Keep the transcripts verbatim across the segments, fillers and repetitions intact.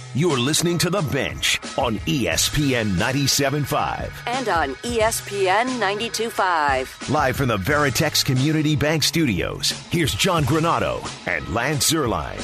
You're listening to The Bench on E S P N ninety-seven point five. And on E S P N ninety-two point five. Live from the Veritex Community Bank Studios, here's John Granado and Lance Zierlein.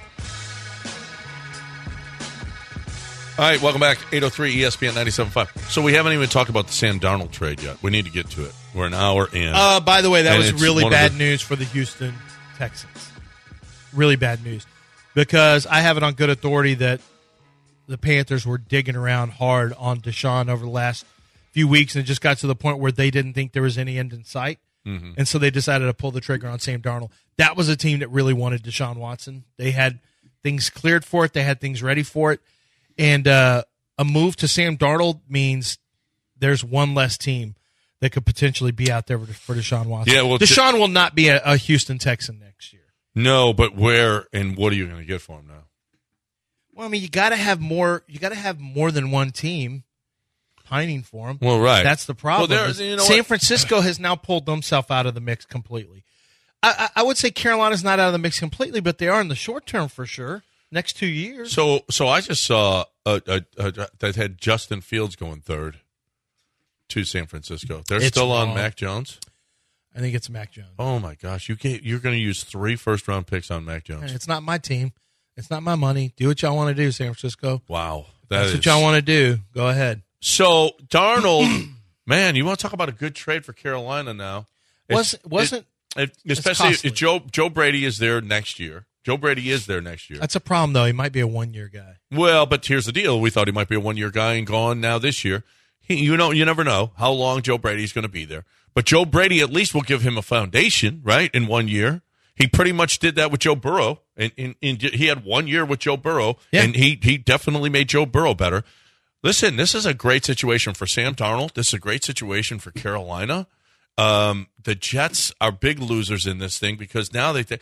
All right, welcome back. eight oh three E S P N ninety-seven point five. So we haven't even talked about the Sam Darnold trade yet. We need to get to it. We're an hour in. Uh, by the way, that And was it's really one of bad the- news for the Houston Texans. Really bad news. Because I have it on good authority that the Panthers were digging around hard on Deshaun over the last few weeks, and it just got to the point where they didn't think there was any end in sight. Mm-hmm. And so they decided to pull the trigger on Sam Darnold. That was a team that really wanted Deshaun Watson. They had things cleared for it. They had things ready for it. And uh, a move to Sam Darnold means there's one less team that could potentially be out there for, for Deshaun Watson. Yeah, well, Deshaun will not be a, a Houston Texan next year. No, but where and what are you going to get for him now? Well, I mean, you got to have more. You got to have more than one team pining for him. Well, right. That's the problem. Well, there- you know San what? Francisco has now pulled themselves out of the mix completely. I, I, I would say Carolina's not out of the mix completely, but they are in the short term for sure. Next two years. So, so I just saw a, a, a, that had Justin Fields going third to San Francisco. They're It's still on wrong. Mac Jones. I think it's Mac Jones. Oh my gosh, you can't, you're going to use three first round picks on Mac Jones. It's not my team. It's not my money. Do what y'all want to do, San Francisco. Wow, that That's is what y'all want to do. Go ahead. So Darnold, man, you want to talk about a good trade for Carolina now? It's- Wasn't wasn't it, it, especially costly. if Joe Joe Brady is there next year. Joe Brady is there next year. that's a problem though. He might be a one year guy. Well, but here's the deal: we thought he might be a one year guy and gone now this year. He, you know, you never know how long Joe Brady's going to be there. But Joe Brady at least will give him a foundation, right? In one year, he pretty much did that with Joe Burrow, and, and, and he had one year with Joe Burrow, Yeah. and he he definitely made Joe Burrow better. Listen, this is a great situation for Sam Darnold. This is a great situation for Carolina. Um, the Jets are big losers in this thing because now they think.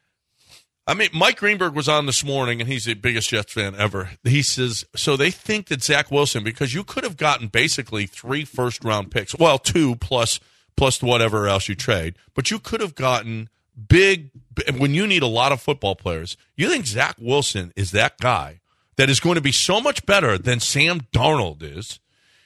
I mean, Mike Greenberg was on this morning, and he's the biggest Jets fan ever. He says, so they think that Zach Wilson, because you could have gotten basically three first-round picks, well, two plus plus whatever else you trade, but you could have gotten big, when you need a lot of football players, you think Zach Wilson is that guy that is going to be so much better than Sam Darnold is?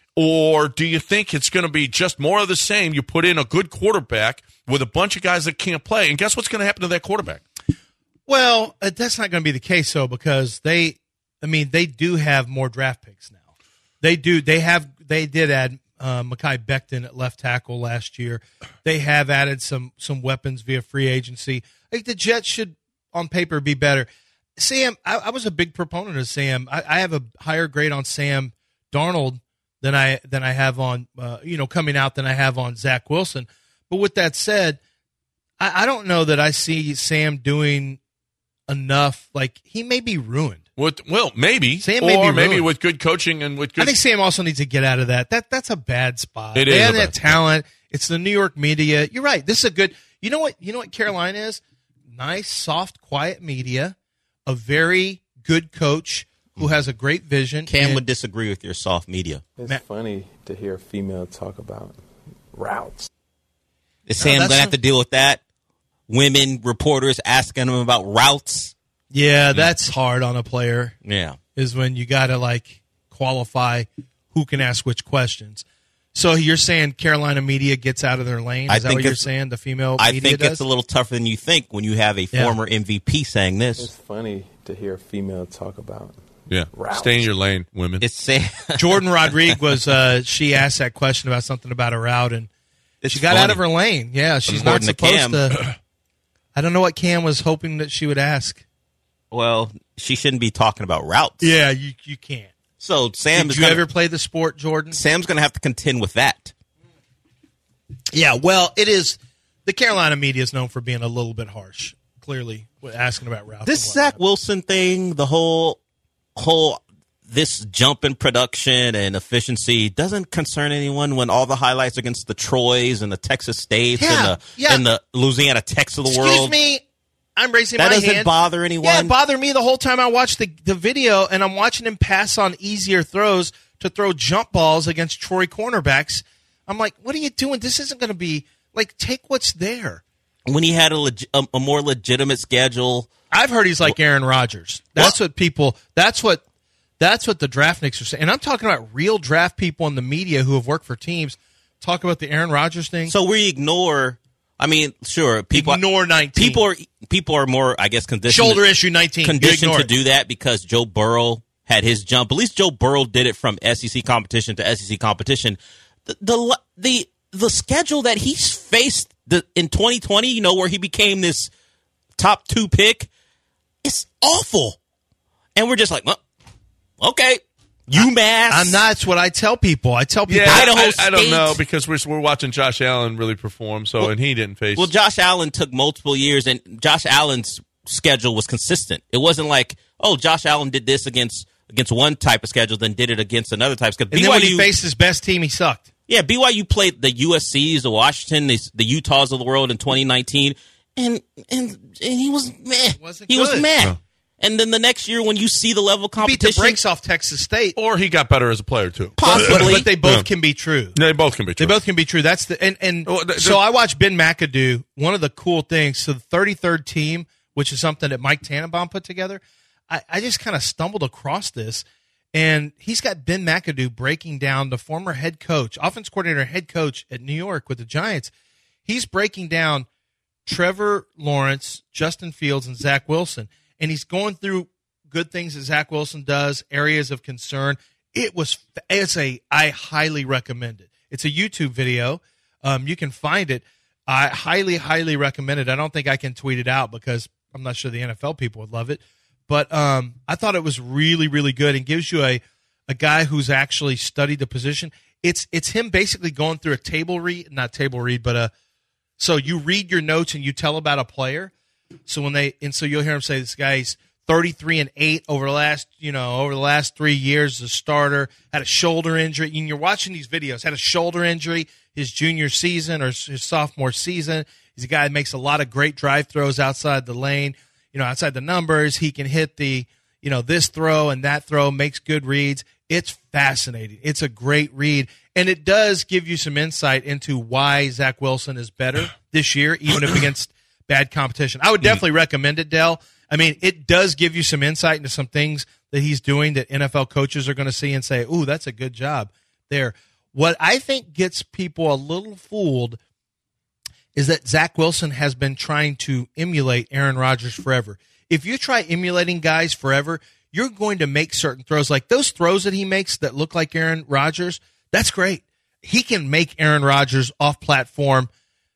Or do you think it's going to be just more of the same? You put in a good quarterback with a bunch of guys that can't play, and guess what's going to happen to that quarterback? Well, uh, that's not going to be the case, though, because they, I mean, they do have more draft picks now. They do. They have. They did add uh, Mekhi Becton at left tackle last year. They have added some some weapons via free agency. I think the Jets should, on paper, be better. Sam, I, I was a big proponent of Sam. I, I have a higher grade on Sam Darnold than I than I have on uh, you know coming out than I have on Zach Wilson. But with that said, I, I don't know that I see Sam doing enough. Like, he may be ruined. With, well, maybe. Sam or may be maybe ruined. with good coaching and with good. I think Sam also needs to get out of that. That that's a bad spot. It they is have a that bad spot. talent. It's the New York media. You're right. This is a good. You know what? You know what Carolina is? Nice, soft, quiet media. A very good coach who has a great vision. Cam and- would disagree with your soft media. It's Matt- funny to hear a female talk about routes. Is Sam that's going to a- have to deal with that? Women reporters asking him about routes? Yeah, that's hard on a player. Yeah. Is when you got to like qualify who can ask which questions. So you're saying Carolina media gets out of their lane? Is I that think what you're it's- saying? The female I media think does? it's a little tougher than you think when you have a Yeah. former M V P saying It's this. funny to hear a female talk about yeah. routes. Stay in your lane, women. It's Sam. Jordan Rodriguez was. Uh, she asked that question about something about a route, and It's she got funny. out of her lane. Yeah, she's not According to supposed Cam. to. I don't know what Cam was hoping that she would ask. Well, she shouldn't be talking about routes. Yeah, you you can't. So Sam Did is you gonna, ever play the sport, Jordan? Sam's going to have to contend with that. Yeah, well, it is. The Carolina media is known for being a little bit harsh. Clearly, with asking about routes. This and Zach whatnot. Wilson thing, the whole whole this jump in production and efficiency doesn't concern anyone when all the highlights against the Troys and the Texas States Yeah, and the yeah. and the Louisiana Techs of the Excuse world. me. I'm raising That my doesn't hand. bother anyone? Yeah, it bothered me the whole time I watched the, the video, and I'm watching him pass on easier throws to throw jump balls against Troy cornerbacks. I'm like, what are you doing? This isn't going to be like, take what's there. When he had a, leg- a, a more legitimate schedule, I've heard he's like Aaron Rodgers. That's what people. That's what. That's what the draftniks are saying. And I'm talking about real draft people in the media who have worked for teams talk about the Aaron Rodgers thing. So we ignore, I mean, sure, people ignore nineteen. People are people are more, I guess, conditioned shoulder issue nineteen. Conditioned to do that because Joe Burrow had his jump. At least Joe Burrow did it from S E C competition to S E C competition. The the the, the schedule that he's faced the, in twenty twenty, you know, where he became this top two pick, it's awful. And we're just like, well, okay, UMass. I'm not. That's what I tell people. I tell people. Yeah, Idaho I, State. I don't know because we're we're watching Josh Allen really perform. So Well- and he didn't face. Well, Josh Allen took multiple years, and Josh Allen's schedule was consistent. It wasn't like, oh, Josh Allen did this against against one type of schedule, then did it against another type of schedule. And then when he faced his best team, he sucked. Yeah, B Y U played the U S Cs, the Washington, the, the Utahs of the world in twenty nineteen, and and, and he was meh. Wasn't he was good. meh. No. And then the next year, when you see the level of Beat the competition, brakes off Texas State. or he got better as a player too. possibly. But they both Yeah. can be true. They both can be They true. both can be true. That's the and and Well, the- the- so I watched Ben McAdoo. One of the cool things, so the thirty-third team, which is something that Mike Tannenbaum put together. I, I just kind of stumbled across this, and he's got Ben McAdoo breaking down the former head coach, offense coordinator, head coach at New York with the Giants. He's breaking down Trevor Lawrence, Justin Fields, and Zach Wilson, and he's going through good things that Zach Wilson does, areas of concern. It was, it's a, I highly recommend it. It's a YouTube video. Um, you can find it. I highly, highly recommend it. I don't think I can tweet it out because I'm not sure the N F L people would love it. But um, I thought it was really, really good and gives you a, a guy who's actually studied the position. It's it's him basically going through a table read, not table read, but a, so you read your notes and you tell about a player. So when they, and so you'll hear him say, this guy's thirty-three and eight over the last, you know, over the last three years as a starter, had a shoulder injury. And you're watching these videos, had a shoulder injury his junior season or his sophomore season. He's a guy that makes a lot of great drive throws outside the lane, you know, outside the numbers. He can hit the, you know, this throw and that throw, makes good reads. It's fascinating. It's a great read. And it does give you some insight into why Zach Wilson is better this year, even if against bad competition. I would definitely recommend it, Dell. I mean, it does give you some insight into some things that he's doing that N F L coaches are going to see and say, ooh, that's a good job there. What I think gets people a little fooled is that Zach Wilson has been trying to emulate Aaron Rodgers forever. If you try emulating guys forever, you're going to make certain throws. Like those throws that he makes that look like Aaron Rodgers, that's great. He can make Aaron Rodgers off platform,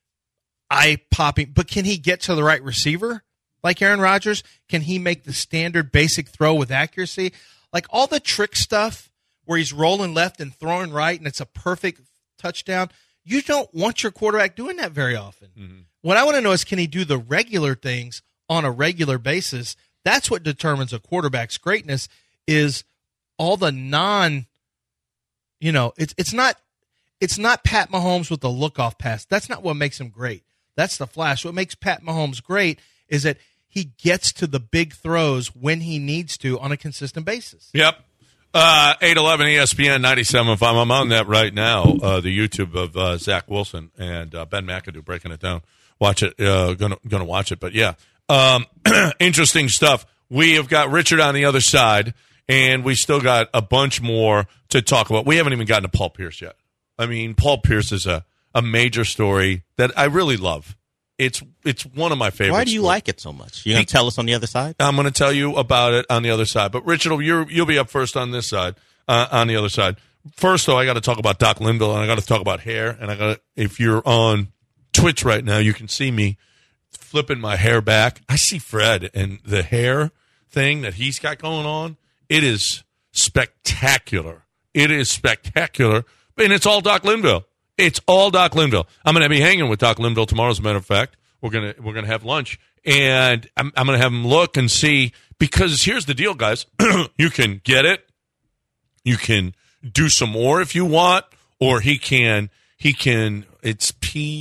eye-popping, but can he get to the right receiver like Aaron Rodgers? Can he make the standard basic throw with accuracy? Like all the trick stuff where he's rolling left and throwing right and it's a perfect touchdown, you don't want your quarterback doing that very often. Mm-hmm. What I want to know is, can he do the regular things on a regular basis? That's what determines a quarterback's greatness, is all the non, you know, it's it's not it's not Pat Mahomes with the look-off pass. That's not what makes him great. That's the flash. What makes Pat Mahomes great is that he gets to the big throws when he needs to on a consistent basis. Yep. Uh, eight eleven E S P N ninety-seven point five. I'm on that right now, uh, the YouTube of uh, Zach Wilson and uh, Ben McAdoo breaking it down. Watch it. Uh, gonna, gonna watch it. But, yeah, um, interesting stuff. We have got Richard on the other side, and we still got a bunch more to talk about. We haven't even gotten to Paul Pierce yet. I mean, Paul Pierce is a, a major story that I really love. It's it's one of my favorites. Why do you stories. like it so much? You going to tell us on the other side? I'm going to tell you about it on the other side. But, Richard, you're, you'll be up first on this side, uh, on the other side. First, though, I got to talk about Doc Linville, and I got to talk about hair. And I got if you're on Twitch right now, you can see me flipping my hair back. I see Fred and the hair thing that he's got going on. It is spectacular. It is spectacular. And it's all Doc Linville. It's all Doc Linville. I'm going to be hanging with Doc Linville tomorrow, as a matter of fact. We're going to we're going to have lunch, and I'm, I'm going to have him look and see, because here's the deal, guys. You can get it. You can do some more if you want, or he can he can it's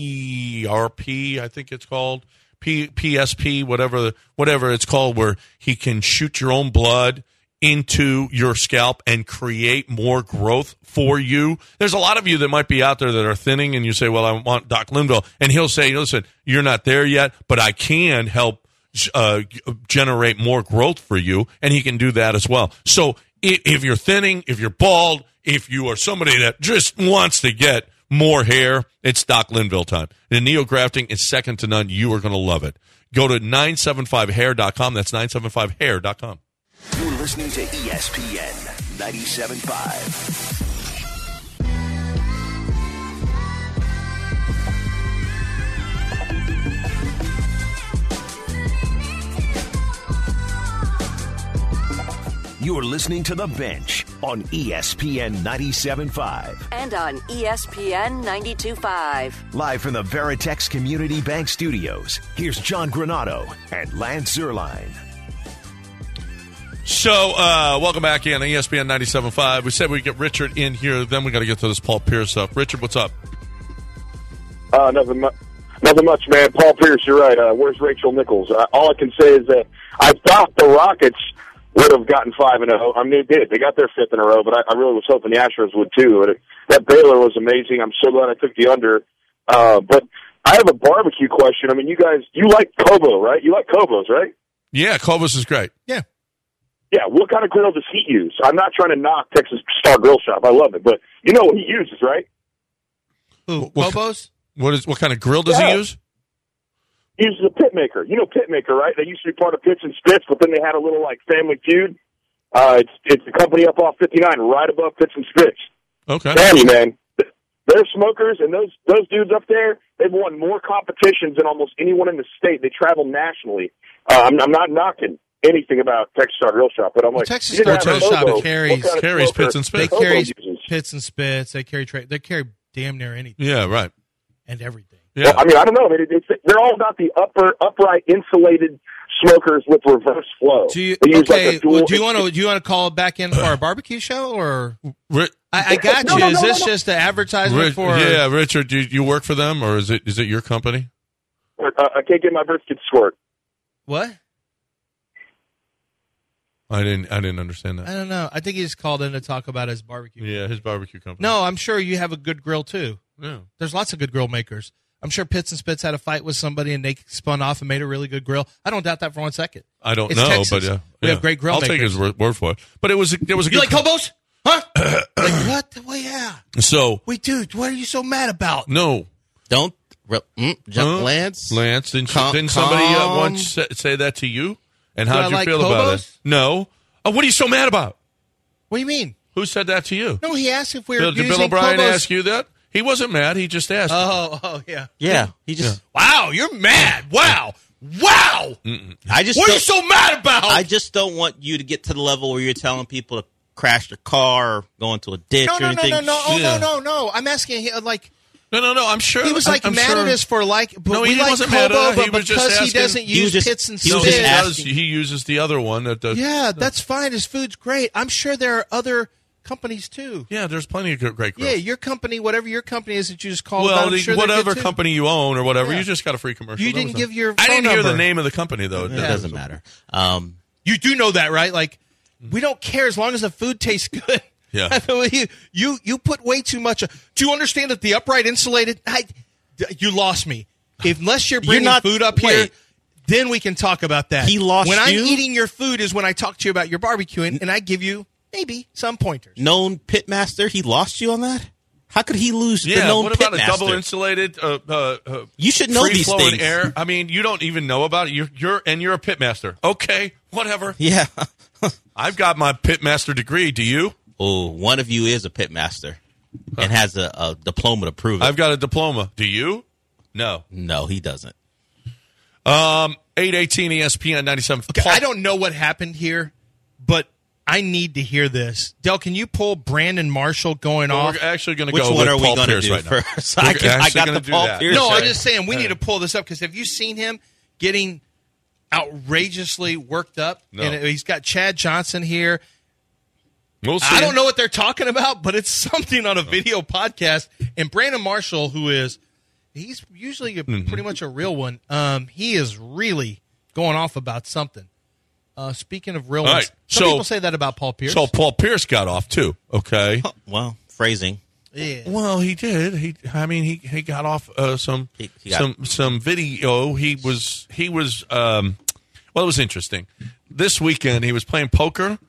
P R P, I think it's called. P, PSP, whatever whatever it's called, where he can shoot your own blood into your scalp and create more growth for you. There's a lot of you that might be out there that are thinning, and you say, well, I want Doc Linville. And he'll say, listen, you're not there yet, but I can help uh, generate more growth for you, and he can do that as well. So if you're thinning, if you're bald, if you are somebody that just wants to get more hair, it's Doc Linville time. And NeoGrafting is second to none. You are going to love it. Go to nine seven five hair dot com. That's nine seven five hair dot com. You're listening to E S P N ninety-seven point five. You're listening to The Bench on E S P N ninety-seven point five. And on E S P N ninety-two point five. Live from the Veritex Community Bank Studios, here's John Granado and Lance Zierlein. So, uh, welcome back in E S P N ninety-seven point five. We said we'd get Richard in here, then we got to get to this Paul Pierce stuff. Richard, what's up? Uh, nothing, mu- nothing much, man. Paul Pierce, you're right. Uh, where's Rachel Nichols? Uh, all I can say is that I thought the Rockets would have gotten five and zero. I mean, they did. They got their fifth in a row, but I, I really was hoping the Astros would too. But it, that Baylor was amazing. I'm so glad I took the under. Uh, but I have a barbecue question. I mean, you guys, you like Kobo, right? You like Kobos, right? Yeah, Clovis is great. Yeah. Yeah. What kind of grill does he use? I'm not trying to knock Texas Star Grill Shop. I love it, but you know what he uses, right? Who? What- Kobos? What is what kind of grill does Yeah. he use? He uses a pit maker. You know pit maker, right? They used to be part of Pits and Spits, but then they had a little like Family Feud. Uh, it's it's the company up off fifty-nine, right above Pits and Spits. Okay. Danny, man, they're smokers, and those those dudes up there, they've won more competitions than almost anyone in the state. They travel nationally. Uh, I'm, I'm not knocking anything about Texas Star Grill Shop, but I'm Well, like, Texas you didn't Star have Grill Shop Kobo. carries- What kind of carries smoker Pits and Spits. They Kobo carry uses? pits and spits. They carry tra- they carry damn near anything Yeah, right. and everything. Yeah. Well, I mean, I don't know. I mean, it, it's, they're all about the upper, upright, insulated smokers with reverse flow. Do you, They use okay, like a dual- well, do you want to do you want to call back in for our barbecue show or Ri- I, I got No, you. no, Is no, this no, no. just an advertisement Ri- for? yeah, Richard, do you, you work for them, or is it is it your company? Uh, I can't get my brisket squirt. What? I didn't I didn't understand I that. don't know. I think he just called in to talk about his barbecue. Yeah, his barbecue company. No, I'm sure you have a good grill too. Yeah. There's lots of good grill makers. I'm sure Pits and Spits had a fight with somebody and they spun off and made a really good grill. I don't doubt that for one second. I don't It's know, Texas. but yeah, We yeah. have great grill I'll take makers. his word, word for it. But it was it was a You good like Kobos? Huh? like what? Well, yeah. So Wait, dude, what are you so mad about? no, Don't re- mm, jump, Huh? Lance. Lance, didn't, Calm- didn't somebody uh, calm. once say, say that to you? And Do how'd I you like feel about it? Kobos? No. Oh, what are you so mad about? What do you mean? Who said that to you? No, he asked if we were Bill, did using Bill O'Brien Kobos. ask you that? He wasn't mad. He just asked. Oh, oh, yeah. Yeah, he just. Wow, you're mad. Wow. Wow. I just. What are you don't- so mad about? I just don't want you to get to the level where you're telling people to crash their car or go into a ditch no, or no, no, anything. no, no. Oh, Yeah. no, no, no. I'm asking him, like, no, no, no. I'm sure he was I'm- like I'm mad sure- at us for like, but No, we he like wasn't Kobo, mad at us. but He was just because he asking- doesn't He was use just- Pits and he No, was he, just Spits. does. asking. He uses the other one. That does, Yeah, that's fine. His food's great. I'm sure there are other companies too. yeah. There's plenty of good, great grills. Yeah, your company, whatever your company is that you just called well, about, I'm the, sure they're whatever good, too. company you own or whatever, Yeah. you just got a free commercial. You That didn't was give it. your I phone didn't hear the number. name of the company though. It doesn't matter. Um, You do know that, right? Like, we don't care as long as the food tastes good. Yeah. you, you you put way too much. Do you understand that the upright insulated? I, you lost me. If, unless you're bringing not- food up here, wait. then we can talk about that. He lost When I'm you? eating your food is when I talk to you about your barbecuing, and I give you maybe some pointers. known pitmaster, he lost you on that. How could he lose the Yeah. known What about a pitmaster? double insulated? Uh, uh, uh, You should know free these flowing things. air. I mean, you don't even know about it. You're, you're and you're a pitmaster. Okay, whatever. Yeah. I've got my pitmaster degree. Do you? Oh, one of you is a pitmaster and has a, a diploma to prove it. I've got a diploma. Do you? No. no, he doesn't. Um, eight eighteen E S P N ninety-seven. Okay, I don't know what happened here, but I need to hear this. Del, can you pull Brandon Marshall going Well, off? we're actually going to Which go one with are we Paul going to Pierce do right now. first? We're I, can, I actually got gonna the do Paul that. Pierce. No, I'm Okay. just saying we need to pull this up because have you seen him getting outrageously worked up? No. And he's got Chad Johnson here. We'll see. I don't know what they're talking about, but it's something on a video podcast. And Brandon Marshall, who is he's usually a, Mm-hmm. pretty much a real one, um, he is really going off about something. Uh, speaking of real All ones, right, some so- people say that about Paul Pierce. So Paul Pierce got off too. Okay. Well, phrasing. yeah. Well, he did. He, I mean, he, he got off uh, some He- he got- some some video. He was he was. Um, well, it was interesting. This weekend, he was playing poker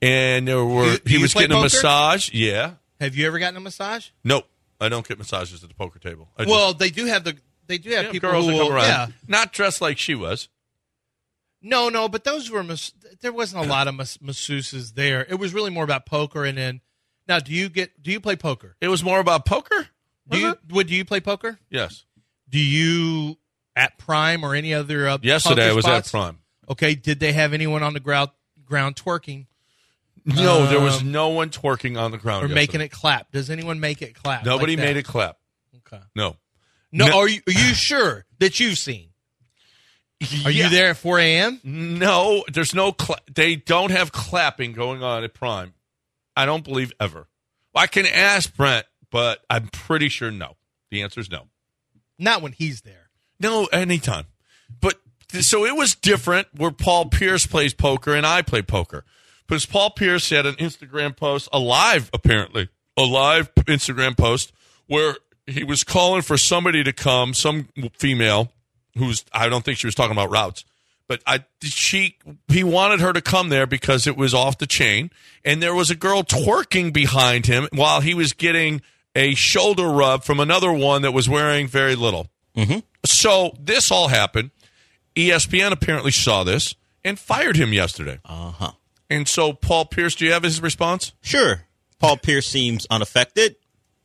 and there were Do- do he you was play getting a poker? massage. Yeah. Have you ever gotten a massage? Nope. I don't get massages at the poker table. I Well, just, they do have the they do have yeah, people girls who that come will, around, yeah. not dressed like she was. No, no, but those were mas- there wasn't a lot of mas- masseuses there. It was really more about poker. And then now, do you get do you play poker? It was more about poker. Do Was you it? would do you play poker? Yes. Do you at Prime or any other uh, Yesterday poker I was spots? at Prime. Okay, did they have anyone on the ground ground twerking No, there was Um, no one twerking on the ground or yesterday. making it clap? Does anyone make it clap? Nobody like that? made it clap. Okay. No. No, No. are you are you sure that you've seen? Are Yeah. you there at four a.m.? No, there's no. Cla- they don't have clapping going on at Prime. I don't believe ever. Well, I can ask Brent, but I'm pretty sure no. The answer is no. Not when he's there. No, anytime. But so it was different where Paul Pierce plays poker and I play poker. Because Paul Pierce had an Instagram post, a live apparently, a live Instagram post where he was calling for somebody to come, some female who's, I don't think she was talking about routes, but I she he wanted her to come there because it was off the chain, and there was a girl twerking behind him while he was getting a shoulder rub from another one that was wearing very little. Mm-hmm. So this all happened. E S P N apparently saw this and fired him yesterday. Uh-huh. And so, Paul Pierce, do you have his response? Sure. Paul Pierce seems unaffected.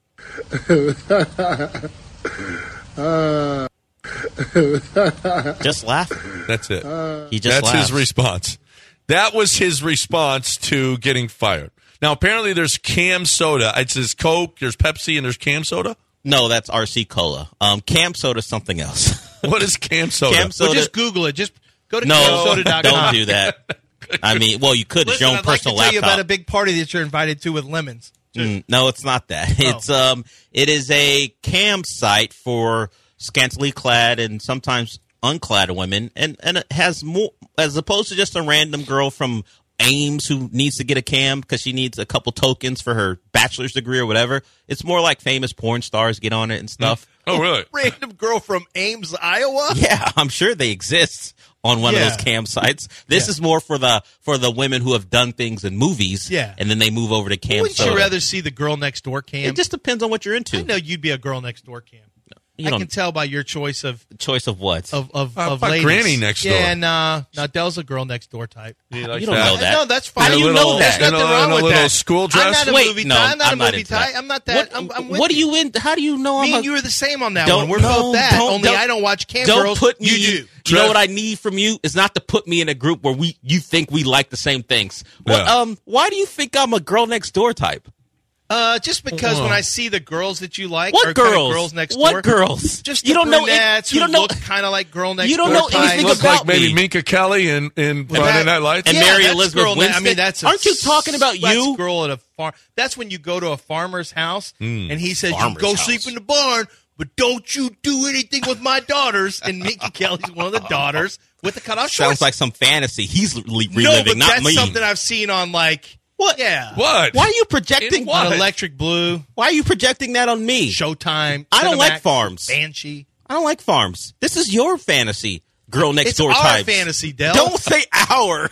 Just laugh. That's it. He just That's laughs. his response. That was his response to getting fired. Now, apparently, there's Cam Soda. It says Coke, there's Pepsi, and there's Cam Soda. No, that's R C Cola. Um, Cam Soda's something else. What is Cam Soda? Cam Well, Soda. just Google it. Just go to no, cam soda dot com. don't do that. I mean, well, you could. It's Listen, your own I'd like to personal tell you laptop. about a big party that you're invited to with lemons. Mm, no, it's not that. It's um, it is a cam site for scantily clad and sometimes unclad women, and and it has more as opposed to just a random girl from Ames who needs to get a cam because she needs a couple tokens for her bachelor's degree or whatever. It's more like famous porn stars get on it and stuff. Oh, really? Random girl from Ames, Iowa. Yeah, I'm sure they exist on one Yeah. of those cam sites. This Yeah. is more for the for the women who have done things in movies, Yeah. and then they move over to cam. Wouldn't soda. you rather see the girl next door cam? It just depends on what you're into. I know you'd be a girl next door cam. You I don't- can tell by your choice of Choice of what? of of, How of about ladies. Granny next door? Yeah, nah, nah. Dell's a girl next door type. You, like You don't that? know that. No, that's fine. How do you In a know little- that? There's in a- nothing wrong in a with little that. school I'm dress? not a Wait, movie no, type. I'm not I'm a not movie into that. type. I'm not that. What, I'm, I'm with what you. are you in? How do you know Me I'm and a, you are the same on that Don't- one. We're no, both that. don't- Only don't- I don't watch cam Don't girls. put me. You do. You Trev- know what I need from you is not to put me in a group where we you think we like the same things. Well, Yeah. um, why do you think I'm a girl next door type? Uh, just because Whoa. when I see the girls that you like, What are kind of girls? girls next What door. girls? Just You the don't know it- brunettes you who don't know- look kind of like girl next You don't door know type. anything Look about like maybe me. Minka Kelly in, in Well, Friday that- Night Lights? And Yeah, Mary that's Elizabeth girl ne- I Winstead? mean, that's a, Aren't you talking about that's you? girl at a farm. That's when you go to a farmer's house and he says, "You Farmer's go house. sleep in the barn, but don't you do anything with my daughters." And Minka Kelly's one of the daughters with the cutoff shorts. Sounds like some fantasy he's re- reliving, no, but not that's me. something I've seen on like What? Yeah, What? Why are you projecting? In what? on Electric Blue, Why are you projecting that on me? Showtime. I don't like Cinemax, farms. Banshee. I don't like farms. This is your fantasy, girl next It's door our types. fantasy, Del. Don't say our.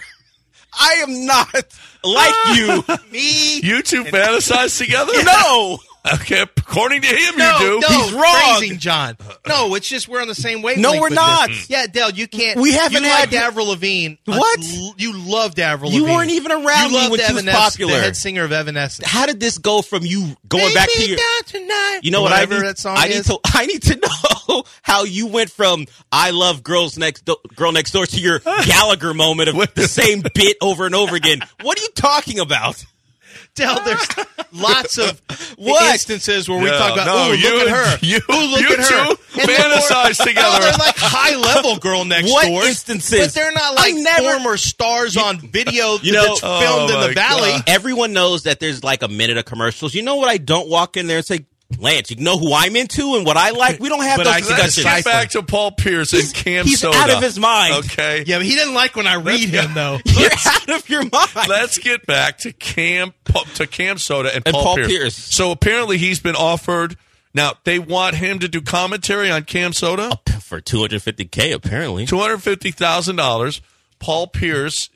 I am not like you. Me. You two fantasize together? No. Okay, according to him, No, you do. no, He's wrong. Phrasing, John. No, it's just we're on the same wavelength. No, we're with not. this. Yeah, Dale, you can't. We haven't you had- liked Avril Lavigne. Uh, What? l- you loved Avril You Lavigne. weren't even around you me loved when she was Evanescence, popular. The head singer of Evanescence. How did this go from you going Take back to me your? down tonight. You know Or what I whatever need? that song I need is. to. I need to know how you went from "I love girls next do- girl next door" to your Gallagher moment of the same bit over and over again. What are you talking about? Dale, there's lots of What? instances where we Yeah, talk about, no, ooh, you look at and- her. you- ooh, look you at her. two And they're more- fantasize together. No, they're like high-level girl next What door. instances? But they're not I like never- former stars on video You know- that's filmed Oh, in my the valley. God. Everyone knows that there's like a minute of commercials. You know what? I don't walk in there and say, Lance, you know who I'm into and what I like? We don't have But those I can Let's discussions. get back to Paul Pierce and Cam he's Soda. out of his mind. Okay. Yeah, but he didn't like when I read him, though. You're out of your mind. Let's get back to Cam to Cam Soda and, And Paul, Paul Pierce. Pierce. So apparently he's been offered. Now they want him to do commentary on Cam Soda. For two hundred fifty K, apparently. Two hundred fifty thousand dollars. Paul Pierce. It's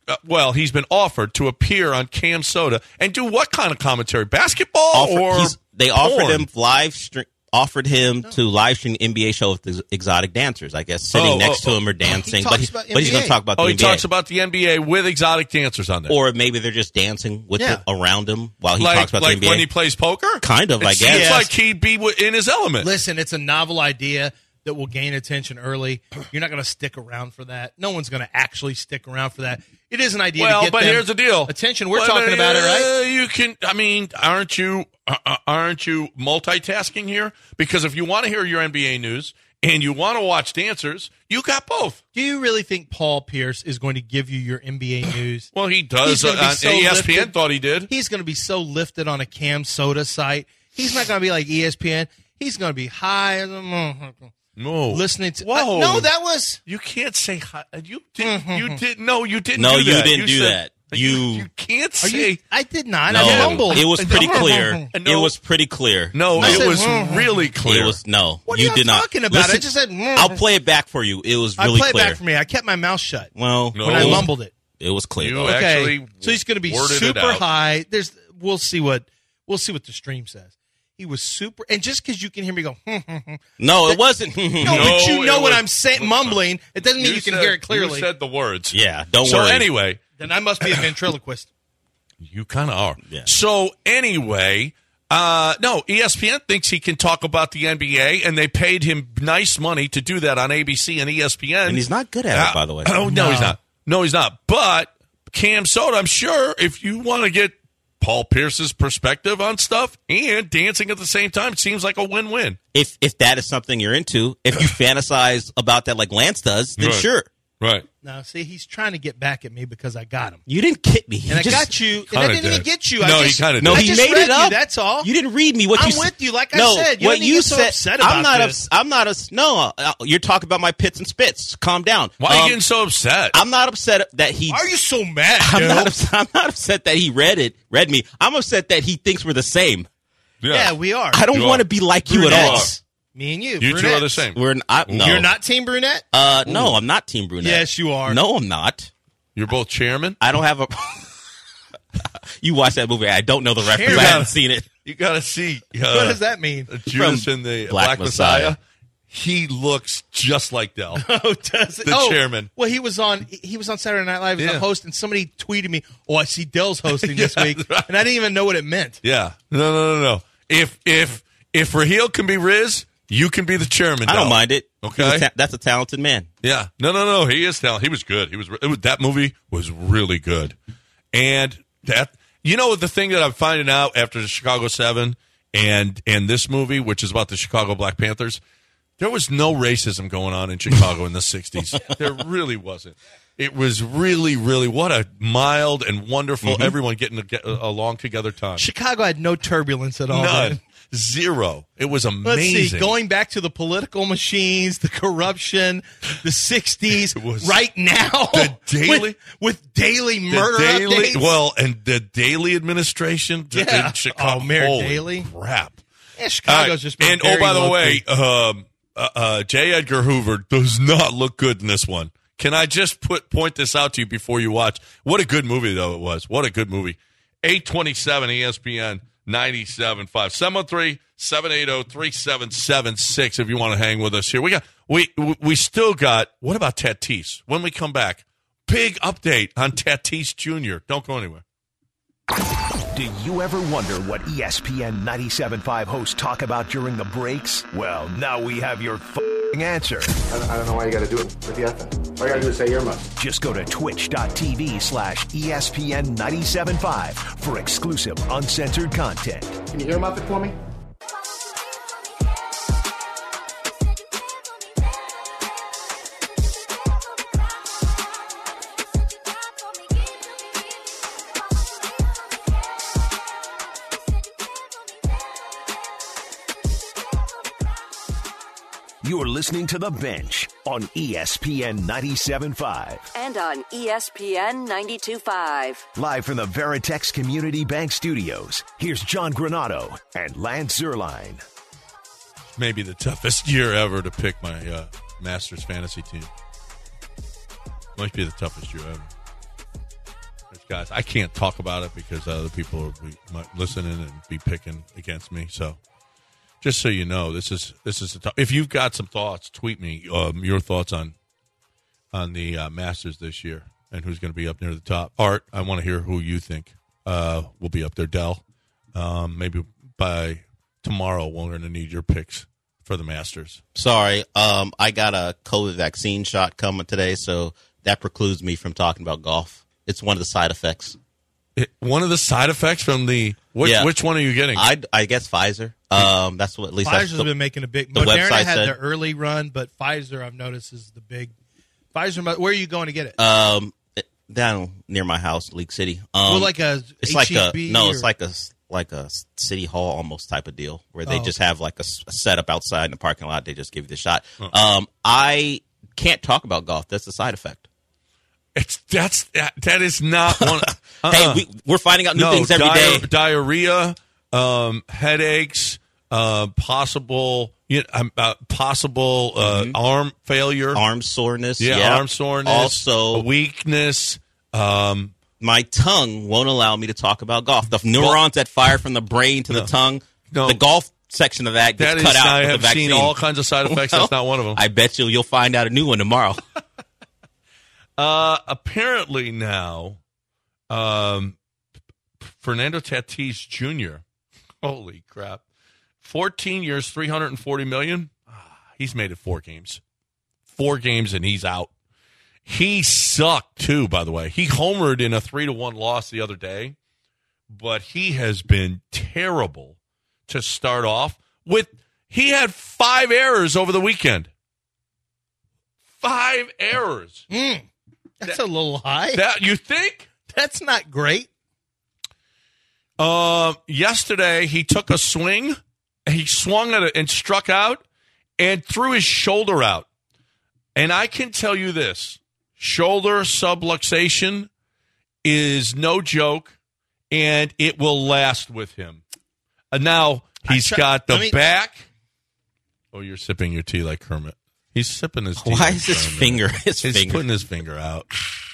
uh, well, he's been offered to appear on Cam Soda and do what kind of commentary? Basketball Offer, or he's, they porn? offered him live stream. Offered him to live stream N B A show with the exotic dancers, I guess, sitting Oh, next oh, to him or dancing. He but, talks he, about but he's N B A. going to talk about Oh, the he N B A. talks about the N B A with exotic dancers on there. Or maybe they're just dancing with Yeah. the, around him while he like talks about like the N B A. when he plays poker? Kind of, it I guess. seems Yes. like he'd be w- in his element. Listen, it's a novel idea that will gain attention early. You're not going to stick around for that. No one's going to actually stick around for that. It is an idea Well, to get but them here's the deal. attention. We're Well, talking uh, about it, right? You can. I mean, aren't you? Uh, aren't you multitasking here? Because if you want to hear your N B A news and you want to watch dancers, you got both. Do you really think Paul Pierce is going to give you your N B A news? Well, he He's does. gonna Uh, be on so E S P N lifted. thought he did. He's going to be so lifted on a Cam Soda site. He's not going to be like E S P N. He's going to be high as a No, listening to. Whoa. Uh, no, that was. You can't say hi- you did. You did. No, you didn't. No, do you that. didn't do said- that. You- You can't Are say. you, I did not. No, I mumbled. it was pretty clear. No. It was pretty clear. no, I it said, was "Mm-hmm." really clear. It was no. What are you you did not. talking about? I Listen, just said, "Mm." I'll play it back for you. It was I really play clear. it back for me. I kept my mouth shut Well, No. when I it was- mumbled it. It was clear. You though. act- Okay, actually so he's going to be worded it super out. high. There's, we'll see what we'll see what the stream says. He was super, and just because you can hear me go, hmm, hmm, hmm. No, it wasn't. no, No, but you know it what was- I'm saying, mumbling. It doesn't mean you, can said- hear it clearly. You said the words. Yeah, don't so worry. anyway, Then I must be a ventriloquist. you kind of are. Yeah. So anyway, uh, no, E S P N thinks he can talk about the N B A, and they paid him nice money to do that on A B C and E S P N. And he's not good at Uh, it, by the way. Oh no, No. he's not. No, he's not. But Cam Soda, I'm sure, if you want to get Paul Pierce's perspective on stuff and dancing at the same time, it seems like a win-win. If if that is something you're into, if you fantasize about that like Lance does, then Right. sure. Right. Now, see, he's trying to get back at me because I got him, You didn't get me. and You I just- got you, and Kinda I didn't even did. get you. No, I he just, kinda No, did. I he just made read it up. You, that's all. You didn't read me what I'm you said. with you, like I no, said. You what don't need you to get so said. upset I'm about not. this. Ups, I'm not. Ups, no, uh, you're talking about my pits and spits. Calm down. Why are you Um, getting so upset? I'm not upset that he. Why are you so mad? I'm dude? not. Upset, I'm not upset that he read it. Read me. I'm upset that he thinks we're the same. Yeah, we are. I don't You want are. to be like you at all. Brunettes. Me and you. you two are the brunettes. same. We're n- I, no. You're not Team Brunette? Uh, no, I'm not Team Brunette. Yes, you are. No, I'm not. You're both chairman. I don't have a. You watched that movie. I don't know the reference. Sure. I haven't seen it. You got to see. Uh, What does that mean? Judas From in the Black Black, Messiah. Messiah. He looks just like Dell. Oh, does it? The oh, chairman. Well, he was on. He was on Saturday Night Live as Yeah. a host, and somebody tweeted me, "Oh, I see Dell's hosting this Yeah, week," right. and I didn't even know what it meant. Yeah. No, no, no, no. If if if Raheel can be Riz, you can be the chairman. I don't Dell. mind it. Okay. He's a ta- that's a talented man. Yeah. No, no, no. He is talented. He was good. He was, it was. That movie was really good. And that, you know, the thing that I'm finding out after the Chicago Seven and and this movie, which is about the Chicago Black Panthers, there was no racism going on in Chicago in the sixties. There really wasn't. It was really, really what a mild and wonderful Mm-hmm. everyone getting to get along together time. Chicago had no turbulence at all. None. man. Zero. It was Let's amazing. see. Going back to the political machines, the corruption, the sixties, It was- right now, The daily- with, with daily The murder daily, updates. well, and the daily administration to- Yeah. in Chicago. Oh, Mayor Holy Daley. crap. yeah, Chicago's Uh, just been and oh, very by the low-key. way, um, uh, uh, J. Edgar Hoover does not look good in this one. Can I just put point this out to you before you watch? What a good movie though it was. What a good movie. eight twenty-seven E S P N ninety-seven point five seven oh three, seven eight zero, three seven seven six if you want to hang with us here. We got we we still got what about Tatis? When we come back, big update on Tatis Junior Don't go anywhere. Do you ever wonder what E S P N ninety-seven point five hosts talk about during the breaks? Well, now we have your f***ing answer. I don't, I don't know why you got to do it with the effing. All you got to do is say earmuffs. Just go to twitch.tv slash ESPN 975 for exclusive uncensored content. Can you earmuff it for me? You're listening to The Bench on E S P N ninety-seven point five. And on E S P N ninety-two point five. Live from the Veritex Community Bank Studios, here's John Granato and Lance Zerline. Maybe the toughest year ever to pick my uh, Masters fantasy team. Might be the toughest year ever. guys. I can't talk about it because other people will be might listening and be picking against me. So, just so you know, this is this is a t- if you've got some thoughts, tweet me um, your thoughts on on the uh, Masters this year and who's going to be up near the top. Art, I want to hear who you think uh, will be up there. Dell, um, maybe by tomorrow we're going to need your picks for the Masters. Sorry, um, I got a COVID vaccine shot coming today, so that precludes me from talking about golf. It's one of the side effects. It, one of the side effects from the which, Yeah. which one are you getting? I, I guess Pfizer. Um, that's what at least that's Pfizer's the, been making a big. the Moderna website had said. the early run, but Pfizer I've noticed is the big. Pfizer. Where are you going to get it? um it- down near my house, League City. Um, well, like a it's like a H E B no, or- it's like a like a city hall almost type of deal where they Oh, just have like a, s- a setup outside in the parking lot. They just give you the shot. Um, I can't talk about golf. That's a side effect. It's that's that, that is not one. Uh-uh. Hey, we, we're finding out new no, things every dia- day. Diarrhea, um, headaches, uh, possible, you know, um, uh, possible uh, arm failure, Arm soreness. yeah, yeah. arm soreness, Also, a weakness. Um, my tongue won't allow me to talk about golf. The neurons that fire from the brain to No. the tongue, No. the golf section of that gets that is, cut out I with have the vaccine. seen all kinds of side effects. Well, That's not one of them. I bet you you'll find out a new one tomorrow. Uh, apparently now, um, Fernando Tatis Junior Holy crap! Fourteen years, three hundred and forty million. Ah, he's made it four games, four games, and he's out. He sucked too, by the way. He homered in a three to one loss the other day, but he has been terrible to start off with. He had five errors over the weekend. Five errors. Mm, that's a little high. That you think? That's not great. Um, yesterday he took a swing, he swung at it and struck out, and threw his shoulder out. And I can tell you this: shoulder subluxation is no joke, and it will last with him. Uh, now he's try- got the let me- back. Oh, you're sipping your tea like Kermit. He's sipping his tea. Why like is his Kermit. finger? His He's finger. putting his finger out.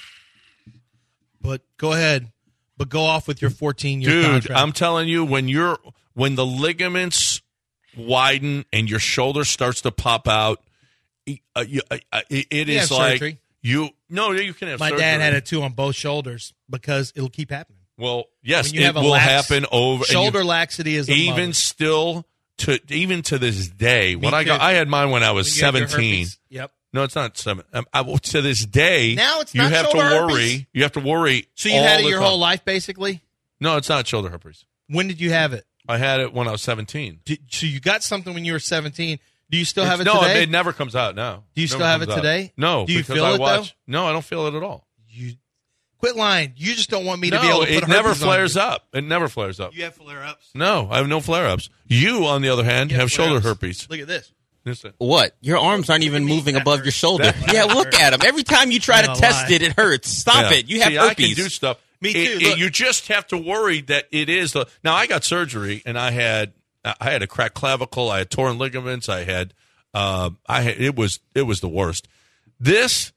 But go ahead. But go off with your fourteen-year Dude, contract. I'm telling you, when you're when the ligaments widen and your shoulder starts to pop out, uh, you, uh, it, it You is have like surgery. you. No, you can have. My surgery. dad had it too on both shoulders because it'll keep happening. Well, yes, When you it have a will lax- happen over and you- Shoulder laxity is a even mother. still to even to this day. When I got, too. I had mine when I was When you have your seventeen. herpes. Yep. No, it's not seven. Um, I, to this day, Now it's you not have to shoulder worry. herpes? You have to worry. So you all had it the your time. whole life, basically? No, it's not shoulder herpes. When did you have it? I had it when I was seventeen. Did, so you got something when you were seventeen. Do you still have it It's- no, today? it never comes out now. Do you Never still have comes it out. today? No, Do you because feel I it, watch. No, I don't feel it at all. You quit lying. You just don't want me to no, be able to put it never herpes on flares you. up. It never flares up. You have flare-ups. No, I have no flare-ups. You, on the other hand, You have shoulder flare-ups. herpes. Look at this. Listen. What? Your arms aren't even moving above your shoulder. Yeah, look at them. Every time you try to No test lie. it, it hurts. Stop Yeah. it. You have See, I herpes. can do stuff. Me It- too, it- look. you just have to worry that it is the. Now I got surgery and I had I had a cracked clavicle. I had torn ligaments. I had. Uh, I had, it was it was the worst. This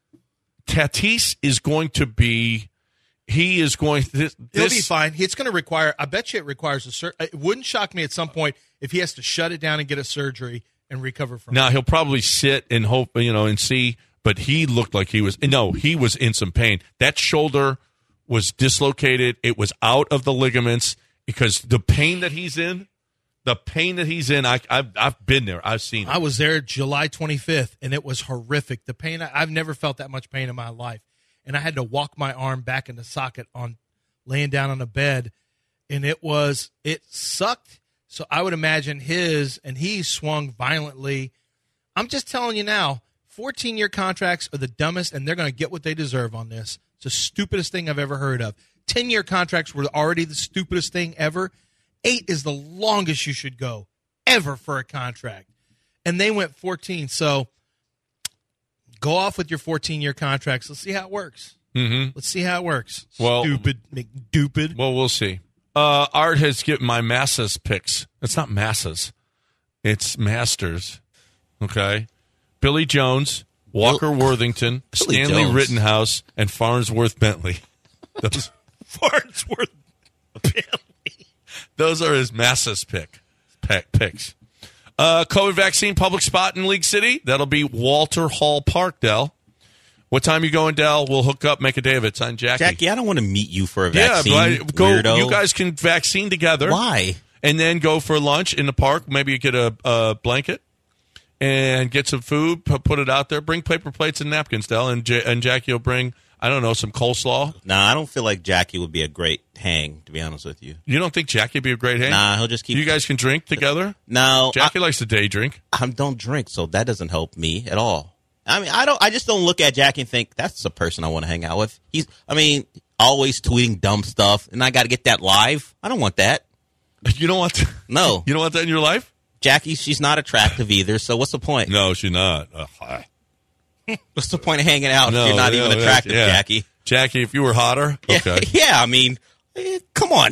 Tatis is going to be. He is going. This, He'll this be fine. It's going to require. I bet you it requires a. Sur- it wouldn't shock me at some point if he has to shut it down and get a surgery and recover from. Now it. he'll probably sit and hope, you know, and see. But he looked like he was. No, he was in some pain. That shoulder was dislocated. It was out of the ligaments because the pain that he's in, the pain that he's in. I, I've I've been there. I've seen it. I was there July twenty-fifth, and it was horrific. The pain. I, I've never felt that much pain in my life, and I had to walk my arm back in the socket on laying down on a bed, and it was it sucked. So I would imagine his, and he swung violently. I'm just telling you now, fourteen-year contracts are the dumbest, and they're going to get what they deserve on this. It's the stupidest thing I've ever heard of. ten-year contracts were already the stupidest thing ever. Eight is the longest you should go ever for a contract. And they went fourteen. So go off with your fourteen-year contracts. Let's see how it works. Mm-hmm. Let's see how it works. Well- Stupid. McDupid. Well, we'll see. Uh, Art has given my Massas picks. It's not Massas. It's Masters. Okay. Billy Jones, Walker Worthington, Billy Stanley Jones. Rittenhouse, and Farnsworth Bentley. Those Farnsworth Bentley. Those are his Massa's pick, pick picks. Uh, COVID vaccine public spot in League City. That'll be Walter Hall Park, Dell. What time you going, Dell? We'll hook up, make a day of it. Sign Jackie. Jackie, I don't want to meet you for a Yeah, vaccine. but go. Weirdo. You guys can vaccine together. Why? And then go for lunch in the park. Maybe you get a, a blanket and get some food. Put, put it out there. Bring paper plates and napkins, Dell, and J- and Jackie will bring, I don't know, some coleslaw. Nah, I don't feel like Jackie would be a great hang, to be honest with you. You don't think Jackie would be a great hang? Nah, he'll just keep. You guys can drink together. No, Jackie I, likes to day drink. I don't drink, so that doesn't help me at all. I mean, I don't. I just don't look at Jackie and think that's the person I want to hang out with. He's, I mean, always tweeting dumb stuff, and I got to get that live. I don't want that. You don't want to, No, you don't want that in your life? Jackie, she's not attractive either. So what's the point? No, she's not. Uh, hi. What's the point of hanging out No, if you're not no, even attractive, yeah. Jackie? Jackie, if you were hotter, Yeah, okay. yeah. I mean, eh, come on.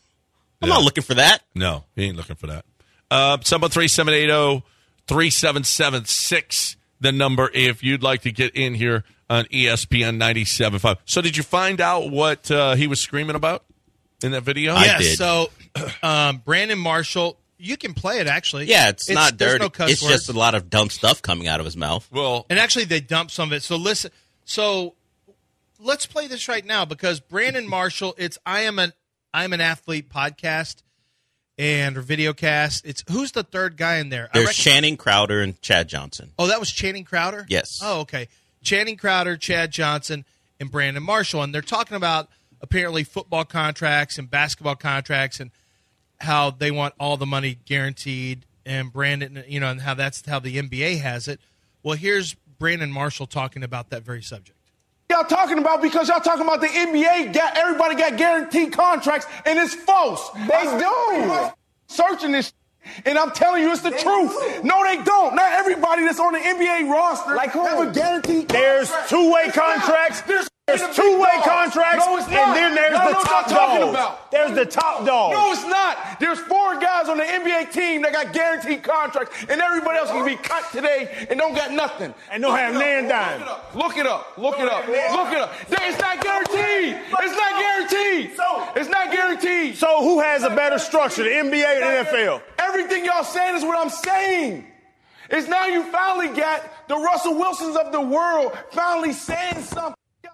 I'm Yeah. not looking for that. No, he ain't looking for that. Uh, seven one three, seven eight zero, three seven seven six, the number if you'd like to get in here on E S P N ninety-seven point five. So did you find out what uh, he was screaming about in that video? I Yes, did. so um, Brandon Marshall, you can play it actually. Yeah, it's, not there's dirty. No cuss it's words. just a lot of dumb stuff coming out of his mouth. Well, And actually, they dumped some of it. So listen. So let's play this right now because Brandon Marshall. It's I am an I am an athlete podcast and or video cast. It's who's the third guy in there? I There's reckon- Channing Crowder and Chad Johnson. Oh, that was Channing Crowder. Yes. Oh, okay. Channing Crowder, Chad Johnson, and Brandon Marshall, and they're talking about apparently football contracts and basketball contracts and how they want all the money guaranteed. And Brandon, you know, and how that's how the N B A has it. Well, here's Brandon Marshall talking about that very subject. Y'all talking about because y'all talking about the N B A got everybody got guaranteed contracts and it's false. They do. Searching this and I'm telling you it's the truth. No, they don't. Not everybody that's on the N B A roster like have a guaranteed. There's two-way contracts. There's, There's two-way contracts, no, it's not. and then there's no, the no, top I'm talking dog. about. There's the top dog. No, it's not. There's four guys on the N B A team that got guaranteed contracts, and everybody else can be cut today and don't got nothing. And don't have nan dime. Look it up. Look it up. Look it up. Look it up. It's not guaranteed. It's not guaranteed. It's not guaranteed. So who has a better structure, the N B A or the N F L? Everything y'all saying is what I'm saying. It's now you finally got the Russell Wilsons of the world finally saying something.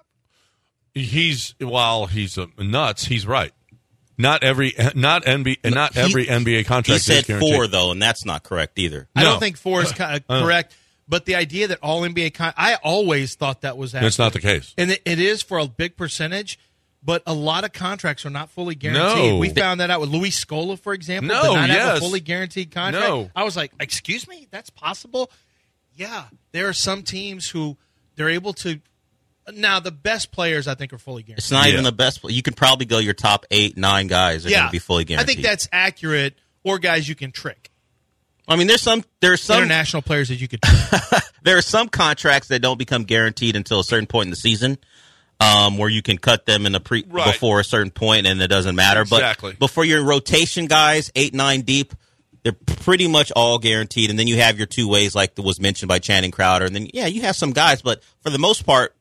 he's while he's uh, nuts, he's right. Not every not N B A, not He- every N B A He contract is said guaranteed. four, though, and that's not correct either. I No. don't think four is co- correct, but the idea that all N B A con- I always thought that was accurate. That's not the case. And it, it is for a big percentage, but a lot of contracts are not fully guaranteed. No. We found that out with Luis Scola, for example. No, did not have yes. a fully guaranteed contract. No. I was like, excuse me, that's possible? Yeah, there are some teams who they're able to. Now, the best players, I think, are fully guaranteed. It's not Yeah. even the best. You can probably go your top eight, nine guys are going yeah, to be fully guaranteed. I think that's accurate, or guys you can trick. I mean, there's some there's some International players that you could trick. there are some contracts that don't become guaranteed until a certain point in the season, um, where you can cut them in the pre Right. before a certain point and it doesn't matter. Exactly. But before your rotation guys, eight nine deep, they're pretty much all guaranteed. And then you have your two ways, like was mentioned by Channing Crowder. And then yeah, you have some guys, but for the most part,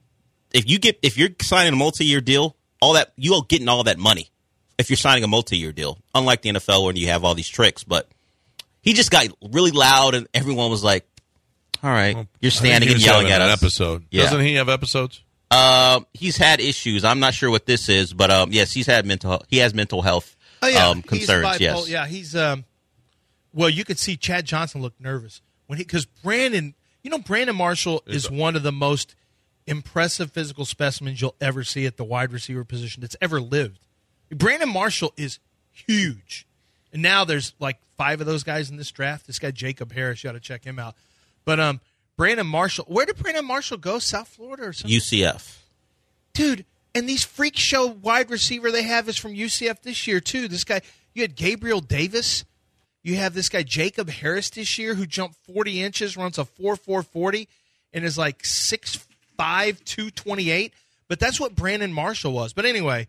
if you get if you're signing a multi year deal, all that you're getting all that money. If you're signing a multi year deal, unlike the N F L where you have all these tricks, but he just got really loud and everyone was like, "All right, you're standing I and think he was yelling having at an us." episode. Yeah. Doesn't he have episodes? Uh, he's had issues. I'm not sure what this is, but um, yes, he's had mental. He has mental health Oh yeah, um, concerns. He's bipolar. Yes, Yeah, he's um. Well, you could see Chad Johnson look nervous when he because Brandon. You know, Brandon Marshall is one of the most impressive physical specimens you'll ever see at the wide receiver position that's ever lived. Brandon Marshall is huge, and now there's like five of those guys in this draft. This guy Jacob Harris, you got to check him out. But um, Brandon Marshall, where did Brandon Marshall go? South Florida or something? U C F. Dude, and these freak show wide receiver they have is from U C F this year too. This guy, you had Gabriel Davis. You have this guy Jacob Harris this year who jumped forty inches, runs a four four forty, and is like six five, two twenty-eight. But that's what Brandon Marshall was. But anyway,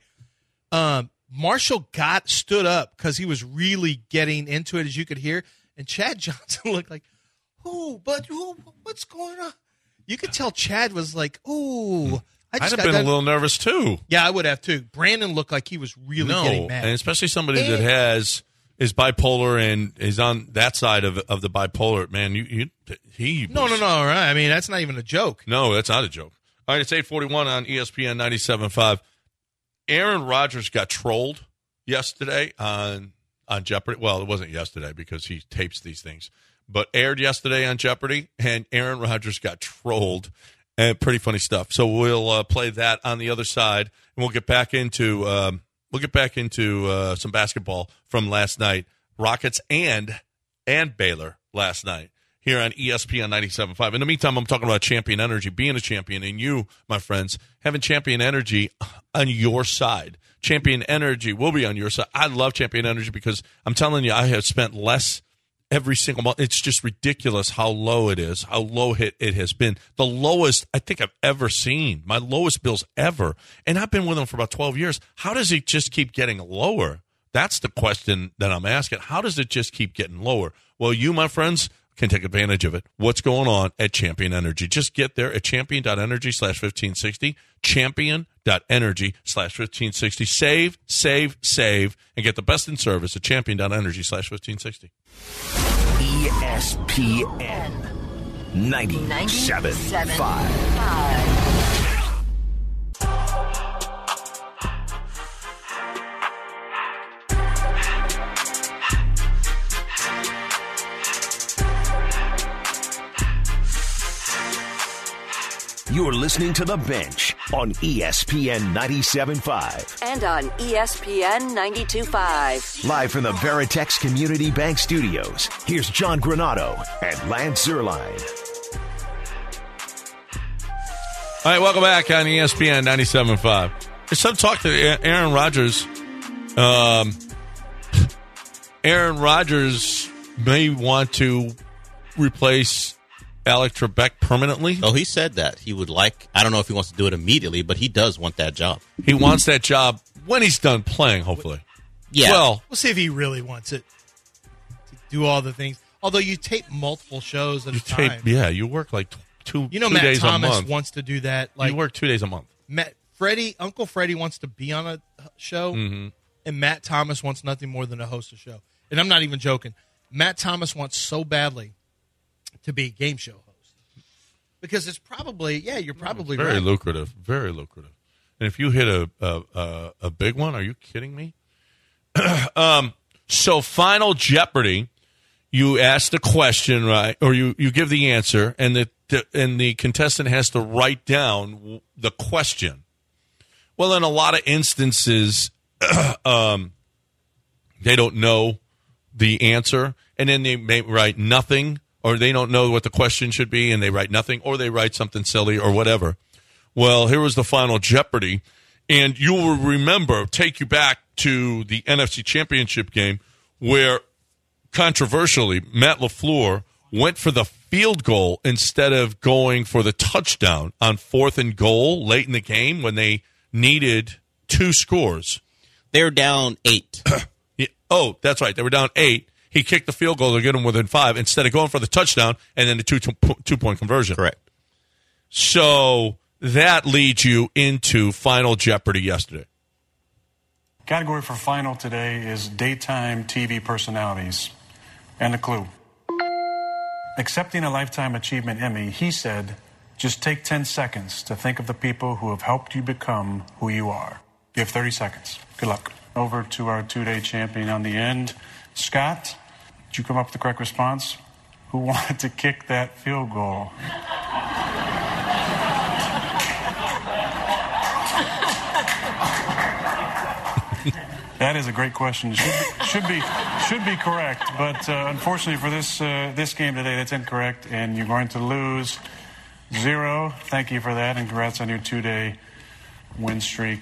um, Marshall got stood up because he was really getting into it, as you could hear. And Chad Johnson looked like, "Ooh, but ooh, what's going on?" You could tell Chad was like, "Ooh, I I'd just have got been done- a little nervous too. Yeah, I would have too. Brandon looked like he was really no, getting mad. and especially somebody And- that has is bipolar and is on that side of of the bipolar. Man, you, you he No, no, no. Right? I mean, that's not even a joke. no, that's not a joke. All right, it's eight forty one on E S P N ninety-seven point five. Aaron Rodgers got trolled yesterday on on Jeopardy. Well, it wasn't yesterday because he tapes these things, but aired yesterday on Jeopardy, and Aaron Rodgers got trolled. And pretty funny stuff. So we'll uh, play that on the other side, and we'll get back into um, we'll get back into uh, some basketball from last night. Rockets and and Baylor last night here on E S P N ninety-seven point five. In the meantime, I'm talking about Champion Energy, being a champion, and you, my friends, having Champion Energy on your side. Champion Energy will be on your side. I love Champion Energy because I'm telling you, I have spent less every single month. It's just ridiculous how low it is, how low hit it has been. The lowest I think I've ever seen, my lowest bills ever. And I've been with them for about twelve years. How does it just keep getting lower? That's the question that I'm asking. How does it just keep getting lower? Well, you, my friends, can take advantage of it. What's going on at Champion Energy? Just get there at champion.energy slash 1560, champion.energy slash 1560. Save, save, save, and get the best in service at champion.energy slash 1560. E S P N ninety-seven point five. You're listening to The Bench on E S P N ninety-seven point five. And on E S P N ninety-two point five. Live from the Veritex Community Bank Studios, here's John Granado and Lance Zierlein. All right, welcome back on E S P N ninety-seven point five. There's some talk to Aaron Rodgers. Um, Aaron Rodgers may want to replace Alex Trebek permanently. Oh, he said that. He would like, I don't know if he wants to do it immediately, but he does want that job. He wants that job when he's done playing, hopefully. Yeah. Well, We'll see if he really wants it to do all the things. Although you tape multiple shows at you a time. tape, yeah, you work like t- two, You know, two Matt days a Thomas month. wants to do that. Like you work two days a month. Matt, Freddie, Uncle Freddie wants to be on a show, Mm-hmm. and Matt Thomas wants nothing more than to host a show. And I'm not even joking. Matt Thomas wants so badly to be a game show host because it's probably yeah, you're probably Very right. lucrative, very lucrative. And if you hit a a, a, a big one, are you kidding me? um, so Final Jeopardy, you ask the question, right, or you, you give the answer, and the, the and the contestant has to write down the question. Well, in a lot of instances, um, they don't know the answer, and then they may write nothing, or they don't know what the question should be, and they write nothing, or they write something silly or whatever. Well, here was the Final Jeopardy, and you will remember, take you back to the N F C Championship game where, controversially, Matt LaFleur went for the field goal instead of going for the touchdown on fourth and goal late in the game when they needed two scores. They're down eight. Yeah, oh, that's right. They were down eight. He kicked the field goal to get them within five instead of going for the touchdown and then the two, two, two-point conversion. Correct. So that leads you into Final Jeopardy yesterday. Category for final today is daytime T V personalities. And the clue. Accepting a Lifetime Achievement Emmy, he said, just take ten seconds to think of the people who have helped you become who you are. You have thirty seconds. Good luck. Over to our two-day champion on the end. Scott, did you come up with the correct response? Who wanted to kick that field goal? That is a great question. Should be should be, should be correct, but uh, unfortunately for this uh, this game today, that's incorrect, and you're going to lose zero. Thank you for that, and congrats on your two-day win streak.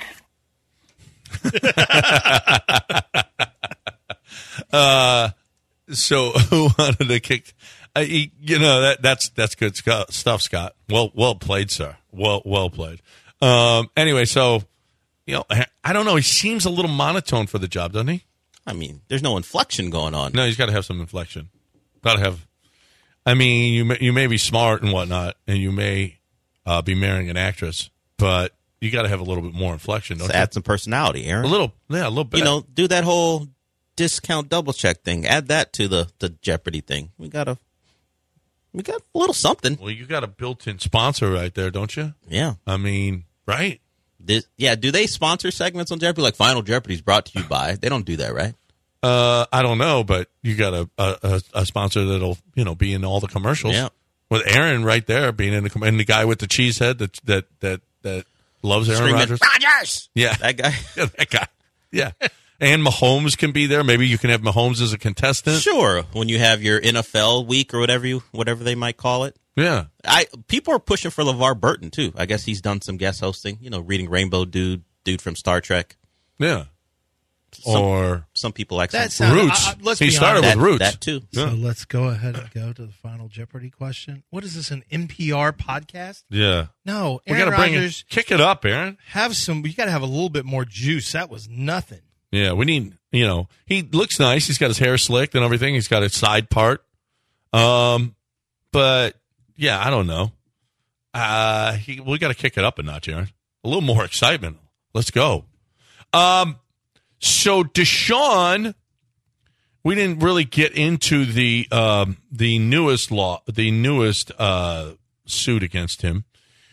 uh, so who wanted to kick? Uh, he, you know that that's that's good stuff, Scott. Well, well played, sir. Well, well played. Um, anyway, so. You know, I don't know. He seems a little monotone for the job, doesn't he? I mean, there's no inflection going on. No, he's got to have some inflection. Got to have. I mean, you may, you may be smart and whatnot, and you may uh, be marrying an actress, but you got to have a little bit more inflection. Don't Let's you? add some personality, Aaron. A little, yeah, a little bit. You know, do that whole discount double check thing. Add that to the, the Jeopardy thing. We got a we got a little something. Well, you got a built-in sponsor right there, don't you? Yeah. I mean, right? This, yeah. Do they sponsor segments on Jeopardy? Like Final Jeopardy is brought to you by. They don't do that, right? Uh, I don't know, but you got a, a a sponsor that'll you know be in all the commercials. Yeah. With Aaron right there being in the com- and the guy with the cheese head that that that that loves Aaron Screaming, Rodgers. Rodgers! Yeah, That guy. yeah, that guy. Yeah. And Mahomes can be there. Maybe you can have Mahomes as a contestant. Sure. When you have your N F L week or whatever you whatever they might call it. Yeah. I people are pushing for LeVar Burton too. I guess he's done some guest hosting, you know, reading Rainbow Dude, dude from Star Trek. Yeah. Some, or some people like That some sounds- Roots. I- I- let's he be started honest. with Roots. That, that too. Yeah. So let's go ahead and go to the Final Jeopardy question. What is this, an N P R podcast? Yeah. No, We Aaron got to bring Rodgers, it. Kick it up, Aaron. have some. You got to have a little bit more juice. That was nothing. Yeah, we need, you know, he looks nice. He's got his hair slicked and everything. He's got a side part. Um, but yeah, I don't know. Uh, he, we got to kick it up a notch, Aaron. A little more excitement. Let's go. Um, so Deshaun, we didn't really get into the um the newest law, the newest uh suit against him.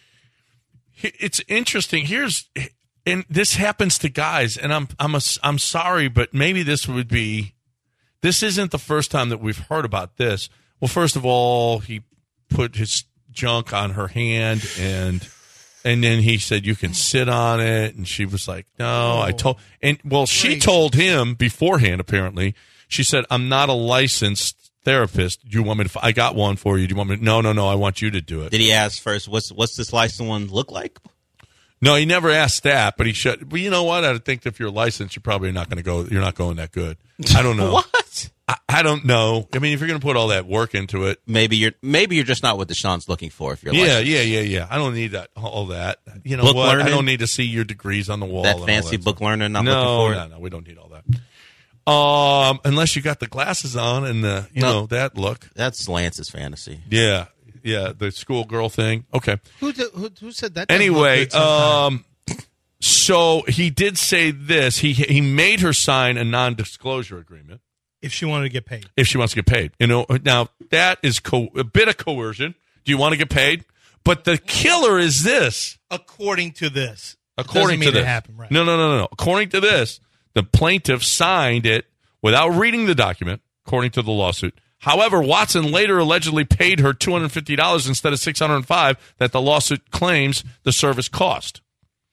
It's interesting. Here's. And this happens to guys, and I'm I'm a, I'm sorry, but maybe this would be. This isn't the first time that we've heard about this. Well, first of all, he put his junk on her hand, and and then he said you can sit on it, and she was like, "No, I told." And well, she told him beforehand. Apparently, she said, "I'm not a licensed therapist. Do you want me to? I got one for you. Do you want me? To, no, no, no. I want you to do it." Did he ask first? What's what's this licensed one look like? No, he never asked that, but he should. But you know what? I think if you're licensed, you're probably not going to go. You're not going that good. I don't know. What? I, I don't know. I mean, if you're going to put all that work into it, Maybe you're maybe you're just not what Deshaun's looking for. If you're yeah, licensed. yeah, yeah, yeah. I don't need that. All that. You know Book what? learning? I don't need to see your degrees on the wall. That and all fancy that book stuff. learner. Not no, looking for no, it. no. We don't need all that. Um, unless you got the glasses on and the, you No. know, that look. That's Lance's fantasy. Yeah, yeah. The schoolgirl thing. Okay. Who do, who, who said that? doesn't look Anyway, good sometimes? um, so he did say this. He he made her sign a non-disclosure agreement if she wanted to get paid, if she wants to get paid. You know, now that is co- a bit of coercion. Do you want to get paid? But the killer is this. according to this, According doesn't mean to this, it happened, right? no, no, no, no, no. According to this, the plaintiff signed it without reading the document. According to the lawsuit. However, Watson later allegedly paid her two hundred fifty dollars instead of six hundred five dollars that the lawsuit claims the service cost.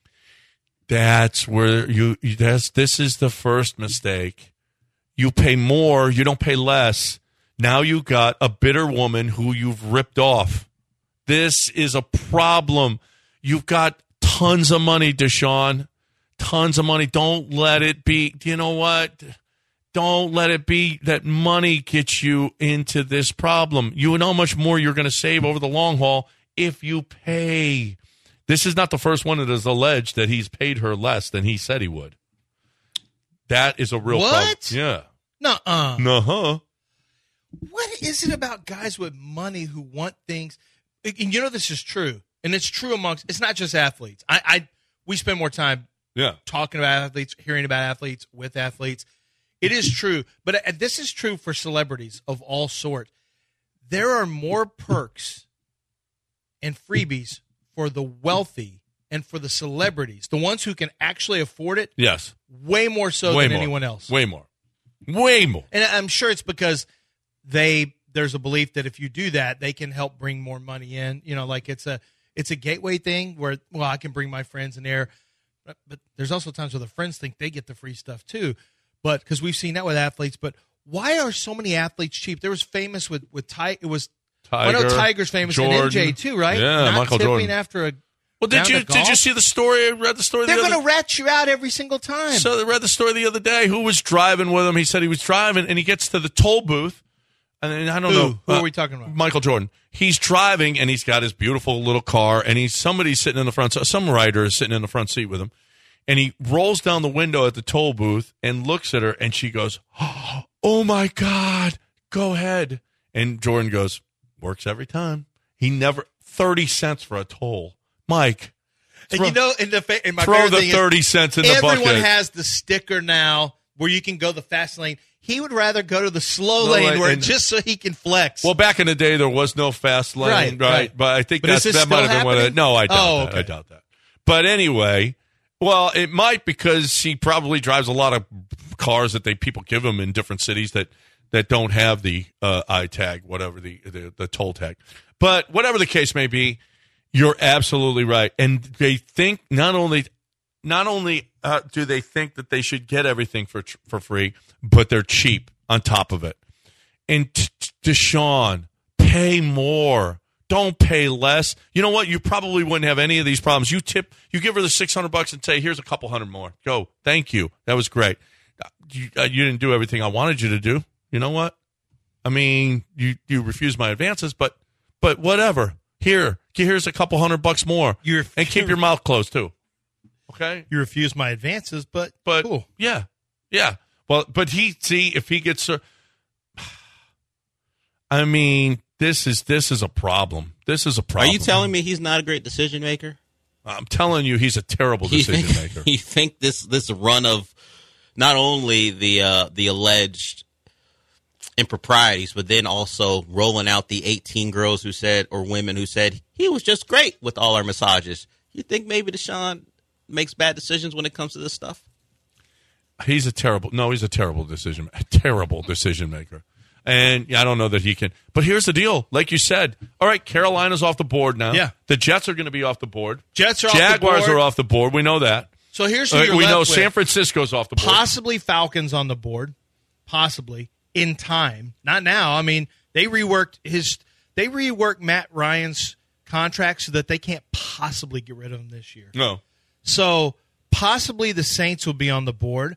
That's where you, that's, this is the first mistake. You pay more, you don't pay less. Now you got a bitter woman who you've ripped off. This is a problem. You've got tons of money, Deshaun. Tons of money. Don't let it be, you know what? Don't let it be that money gets you into this problem. You know how much more you're going to save over the long haul if you pay. This is not the first one that has alleged that he's paid her less than he said he would. That is a real What? problem. Yeah. Nuh-uh. Uh-huh. What is it about guys with money who want things? And you know this is true, and it's true amongst. It's not just athletes. I, I we spend more time Yeah. talking about athletes, hearing about athletes, with athletes. It is true, but uh, this is true for celebrities of all sorts. There are more perks and freebies for the wealthy and for the celebrities, the ones who can actually afford it. Yes. Way more so Way than more. anyone else. Way more. Way more. And I'm sure it's because they there's a belief that if you do that, they can help bring more money in. You know, like it's a it's a gateway thing where, well, I can bring my friends in there. But, but there's also times where the friends think they get the free stuff too. But because we've seen that with athletes. But why are so many athletes cheap? There was famous with with Ty. It was I know Tiger, Tiger's famous Jordan. and M J too, right? Yeah, Not Michael tipping Jordan. after a Well, did round you of did you golf? see the story? I read the story. They're the going other to rat you out every single time. So they read the story the other day. Who was driving with him? He said he was driving, and he gets to the toll booth, and then, I don't Who? know Who uh, are we talking about? Michael Jordan. He's driving, and he's got his beautiful little car, and he's somebody's sitting in the front. Some writer is sitting in the front seat with him, and he rolls down the window at the toll booth and looks at her, and she goes, "Oh my God, go ahead." And Jordan goes, "Works every time." He never thirty cents for a toll, Mike. And you know, in the fa- in my throw favorite the thing is thirty cents in the bucket. everyone has the sticker now where you can go the fast lane. He would rather go to the slow No, lane like- where and- just so he can flex. Well, back in the day, there was no fast lane, right? Right, right. But I think But is that's, this that might still have been what it. happening? No, I doubt Oh, that. okay. I doubt that. But anyway, well, it might because he probably drives a lot of cars that they people give him in different cities that, that don't have the uh, I tag, whatever the, the the toll tag. But whatever the case may be, you're absolutely right. And they think not only not only uh, do they think that they should get everything for for free, but they're cheap on top of it. And t- t- Deshaun, pay more. Don't pay less. You know what? You probably wouldn't have any of these problems. You tip, you give her the six hundred bucks and say, "Here's a couple hundred more. Go. Thank you. That was great. You, uh, you didn't do everything I wanted you to do. You know what? I mean, you you refused my advances, but but whatever. Here, here's a couple hundred bucks more. You're, and keep your mouth closed too. Okay. You refuse my advances, but But cool. yeah, yeah. Well, but he see if he gets. Uh, I mean, this is this is a problem. This is a Are problem. you telling me he's not a great decision maker? I'm telling you, he's a terrible You decision think, maker. you think this this run of not only the uh, the alleged improprieties, but then also rolling out the eighteen girls who said, or women who said he was just great with all our massages. You think maybe Deshaun makes bad decisions when it comes to this stuff? He's a terrible. No, he's a terrible decision. A terrible decision maker. And yeah, I don't know that he can. But here's the deal. Like you said, all right, Carolina's off the board now. Yeah. The Jets are going to be off the board. Jets are off Jaguars the board. are off the board. We know that. So here's who Uh, you're we left know with. San Francisco's off the board. Possibly Falcons on the board. Possibly in time. Not now. I mean, they reworked his. They reworked Matt Ryan's contract so that they can't possibly get rid of him this year. No. So possibly the Saints will be on the board.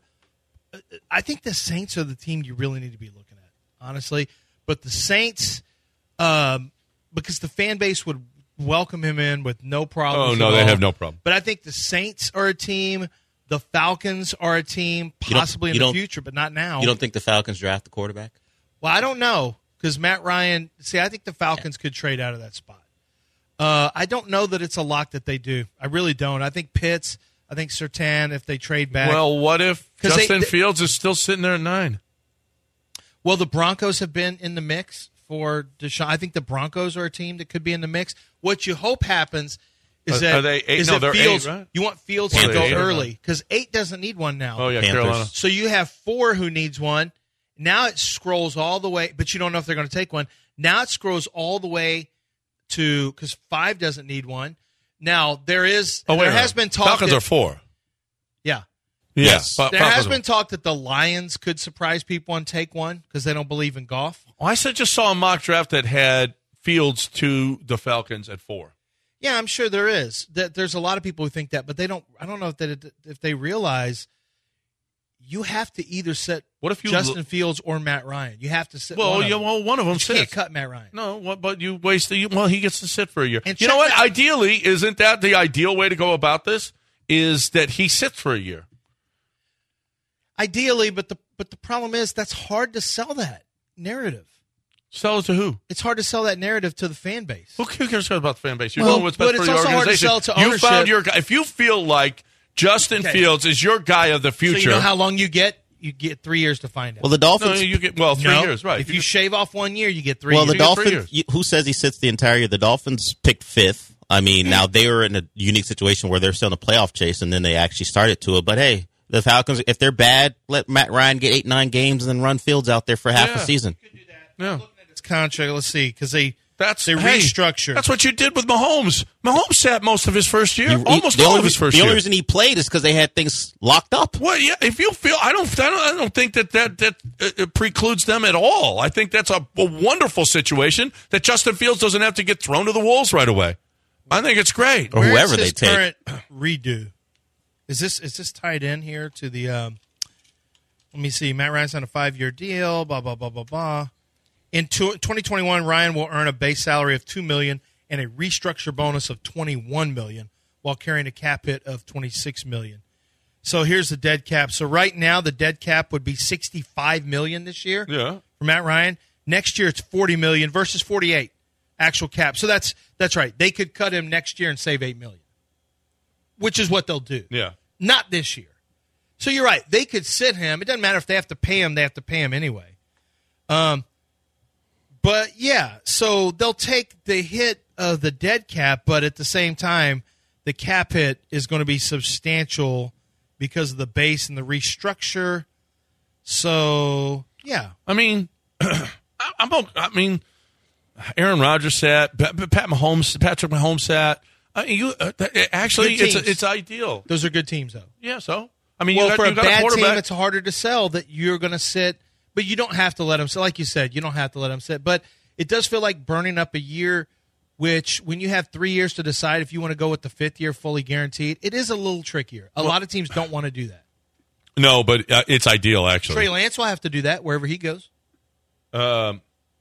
I think the Saints are the team you really need to be looking at, honestly. But the Saints, um, because the fan base would welcome him in with no problem. Oh, no, they have no problem. But I think the Saints are a team. The Falcons are a team, You don't- possibly in you the don't- future, but not now. You don't think the Falcons draft the quarterback? Well, I don't know because Matt Ryan. See, I think the Falcons could trade out of that spot. Uh, I don't know that it's a lock that they do. I really don't. I think Pitts. I think Surtain. If they trade back, Well, what if 'Cause Justin they- Fields is still sitting there at nine? well, the Broncos have been in the mix for Deshaun. I think the Broncos are a team that could be in the mix. What you hope happens is Are- that are they eight? is No, that they're Fields. eight, right? You want Fields Well, to they're go eight, early right? because eight doesn't need one now. Oh, yeah, Panthers. Carolina. So you have four who needs one. Now it scrolls all the way, but you don't know if they're going to take one. Now it scrolls all the way to because five doesn't need one. Now there is Oh, wait there a minute. has been talk. Falcons that- are four. Yeah, Yeah. Yes. Fa- there Falcons has are- been talk that the Lions could surprise people and take one because they don't believe in golf. Oh, I said just saw a mock draft that had Fields to the Falcons at four. Yeah, I'm sure there is. That there's a lot of people who think that, but they don't. I don't know if that if they realize you have to either sit What if you Justin lo- Fields or Matt Ryan. You have to sit. Well, one of yeah, them. well, one of them you can't sits. cut Matt Ryan. No, what, but you waste the. Well, he gets to sit for a year. And you know check what? that- Ideally, isn't that the ideal way to go about this? Is that he sits for a year? Ideally, but the but the problem is that's hard to sell that narrative. Sell it to who? It's hard to sell that narrative to the fan base. Who cares about the fan base? You Well, know what's but best for it's the also hard to organization. sell to you ownership. found your guy. If you feel like Justin Okay. Fields is your guy of the future, So you know how long you get? You get three years to find out. Well, the Dolphins. no, you get well three No. years, right? If You you get- shave off one year, you get three. well, years. the get three Dolphins. years. you- Who says he sits the entire year? The Dolphins picked fifth. I mean, now they were in a unique situation where they're still in a playoff chase, and then they actually started to it. But hey, the Falcons, if they're bad, let Matt Ryan get eight, nine games, and then run Fields out there for half Yeah. a season. yeah. It's contract. Let's see, because they That's they hey, restructured. That's what you did with Mahomes. Mahomes sat most of his first year, He- he- almost the all only, of his first the year. only reason he played is because they had things locked up. Well, yeah. If you feel, I don't, I don't, I don't think that that that uh, precludes them at all. I think that's a, a wonderful situation that Justin Fields doesn't have to get thrown to the wolves right away. I think it's great. Or Where is whoever this they take. current redo? Is this is this tied in here to the? Um, let me see. Matt Ryan's on a five-year deal. Blah blah blah blah blah. In two, twenty twenty-one, Ryan will earn a base salary of two million dollars and a restructure bonus of twenty-one million dollars, while carrying a cap hit of twenty-six million dollars. So here's the dead cap. So right now, the dead cap would be sixty-five million dollars this year. Yeah. For Matt Ryan. Next year, it's forty million dollars versus forty-eight actual cap. So that's that's right. They could cut him next year and save eight million dollars. which is what they'll do. Yeah. Not this year. So you're right. They could sit him. It doesn't matter if they have to pay him. They have to pay him anyway. Um, but, yeah, so they'll take the hit of the dead cap, but at the same time, the cap hit is going to be substantial because of the base and the restructure. So, yeah. I mean, I'm. I mean, Aaron Rodgers sat. Pat Mahomes, Patrick Mahomes sat. I mean, you uh, actually, it's it's ideal. Those are good teams, though. Yeah. So, I mean, well, you got, for you a got bad a quarterback. team, it's harder to sell that you're going to sit, but you don't have to let them sit. Like you said, you don't have to let them sit. But it does feel like burning up a year, which when you have three years to decide if you want to go with the fifth year fully guaranteed, it is a little trickier. A well, lot of teams don't want to do that. No, but uh, it's ideal, actually. Trey Lance will have to do that wherever he goes. Um,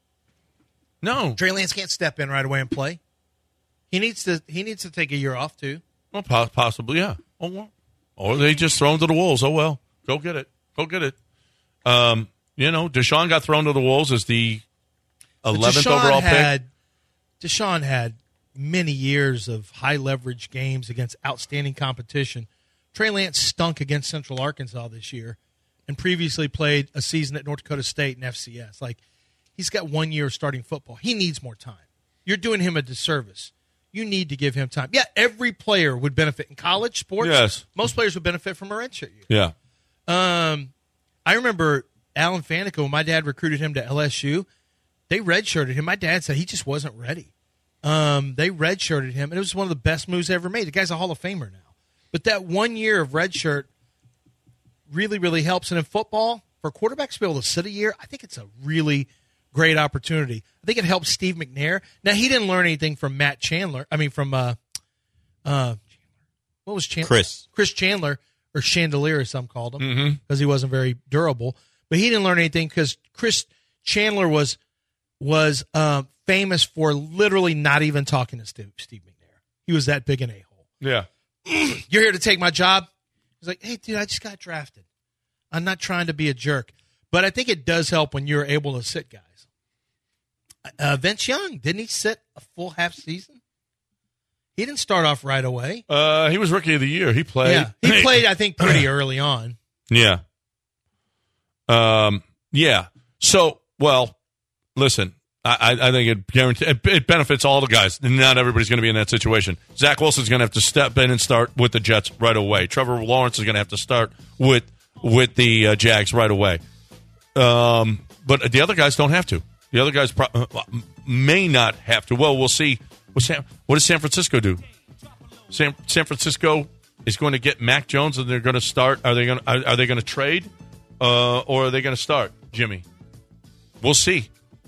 no. Trey Lance can't step in right away and play. He needs to He needs to take a year off, too. Well, possibly, yeah. Oh, well. Or they just throw him to the Wolves. Oh, well. Go get it. Go get it. Um, you know, Deshaun got thrown to the Wolves as the eleventh overall had, pick. Deshaun had many years of high-leverage games against outstanding competition. Trey Lance stunk against Central Arkansas this year and previously played a season at North Dakota State and F C S. Like, he's got one year of starting football. He needs more time. You're doing him a disservice. You need to give him time. Yeah, every player would benefit in college sports. Yes. Most players would benefit from a redshirt year. Yeah. Um, I remember Alan Faneca, when my dad recruited him to L S U, they redshirted him. My dad said he just wasn't ready. Um, they redshirted him, and it was one of the best moves ever made. The guy's a Hall of Famer now. But that one year of redshirt really, really helps. And in football, for quarterbacks to be able to sit a year, I think it's a really great opportunity. I think it helps Steve McNair. Now, he didn't learn anything from Matt Chandler. I mean, from uh, uh, what was Chandler? Chris. Chris Chandler, or Chandelier, as some called him, because mm-hmm. he wasn't very durable. But he didn't learn anything because Chris Chandler was was uh, famous for literally not even talking to Steve, Steve McNair. He was that big an a-hole. Yeah. You're here to take my job? He's like, hey, dude, I just got drafted. I'm not trying to be a jerk. But I think it does help when you're able to sit guys. Uh, Vince Young, didn't he sit a full half season? He didn't start off right away. Uh, he was Rookie of the Year. He played. Yeah, he played, I think, pretty early on. Yeah. Um. Yeah. So, well, listen, I, I think it, guarantee, it it benefits all the guys. Not everybody's going to be in that situation. Zach Wilson's going to have to step in and start with the Jets right away. Trevor Lawrence is going to have to start with with the uh, Jags right away. Um, but the other guys don't have to. The other guys pro- may not have to. Well, we'll see. What, San, what does San Francisco do? San, San Francisco is going to get Mac Jones, and they're going to start. Are they going? To, are, are they going to trade, uh, or are they going to start Jimmy? We'll see.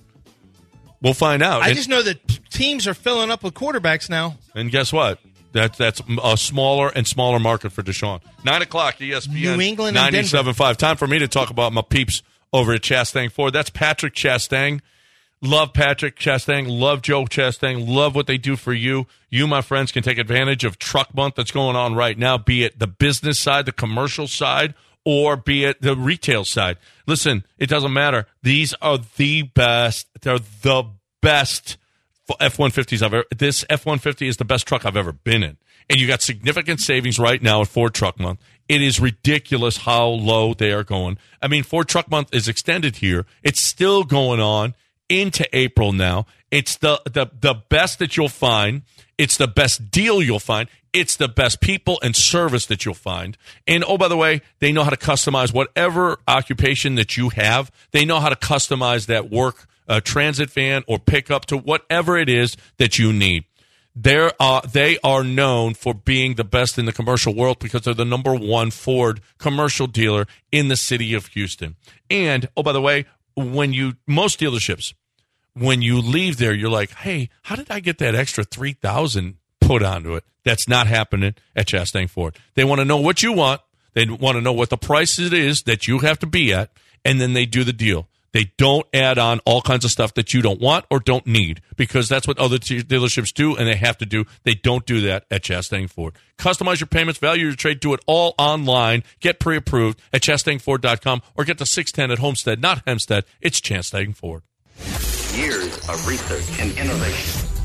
We'll find out. I and, just know that teams are filling up with quarterbacks now. And guess what? That that's a smaller and smaller market for Deshaun. Nine o'clock, E S P N. New England and ninety-seven point five. Time for me to talk about my peeps over at Chastang Ford. That's Patrick Chastang. Love Patrick Chastang. Love Joe Chastang. Love what they do for you. You, my friends, can take advantage of Truck Month that's going on right now, be it the business side, the commercial side, or be it the retail side. Listen, it doesn't matter. These are the best. They're the best F one fifties I've ever. This F one fifty is the best truck I've ever been in. And you got significant savings right now at Ford Truck Month. It is ridiculous how low they are going. I mean, Ford Truck Month is extended here. It's still going on into April now. It's the, the, the best that you'll find. It's the best deal you'll find. It's the best people and service that you'll find. And, oh, by the way, they know how to customize whatever occupation that you have. They know how to customize that work uh, transit van or pickup to whatever it is that you need. They're, uh, they are known for being the best in the commercial world because they're the number one Ford commercial dealer in the city of Houston. And, oh, by the way, when you most dealerships, when you leave there, you're like, hey, how did I get that extra three thousand dollars put onto it? That's not happening at Chastang Ford. They want to know what you want. They want to know what the price it is that you have to be at, and then they do the deal. They don't add on all kinds of stuff that you don't want or don't need because that's what other t- dealerships do, and they have to do. They don't do that at Chastang Ford. Customize your payments, value your trade, do it all online. Get pre-approved at Chastang Ford dot com or get the six ten at Homestead, not Hempstead. It's Chastang Ford. Years of research and innovation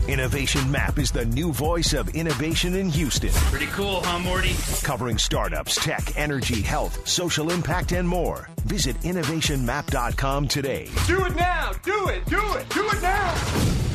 Innovation Map is the new voice of innovation in Houston. Pretty cool, huh, Morty? Covering startups, tech, energy, health, social impact, and more. Visit innovation map dot com today. Do it now! Do it! Do it! Do it now!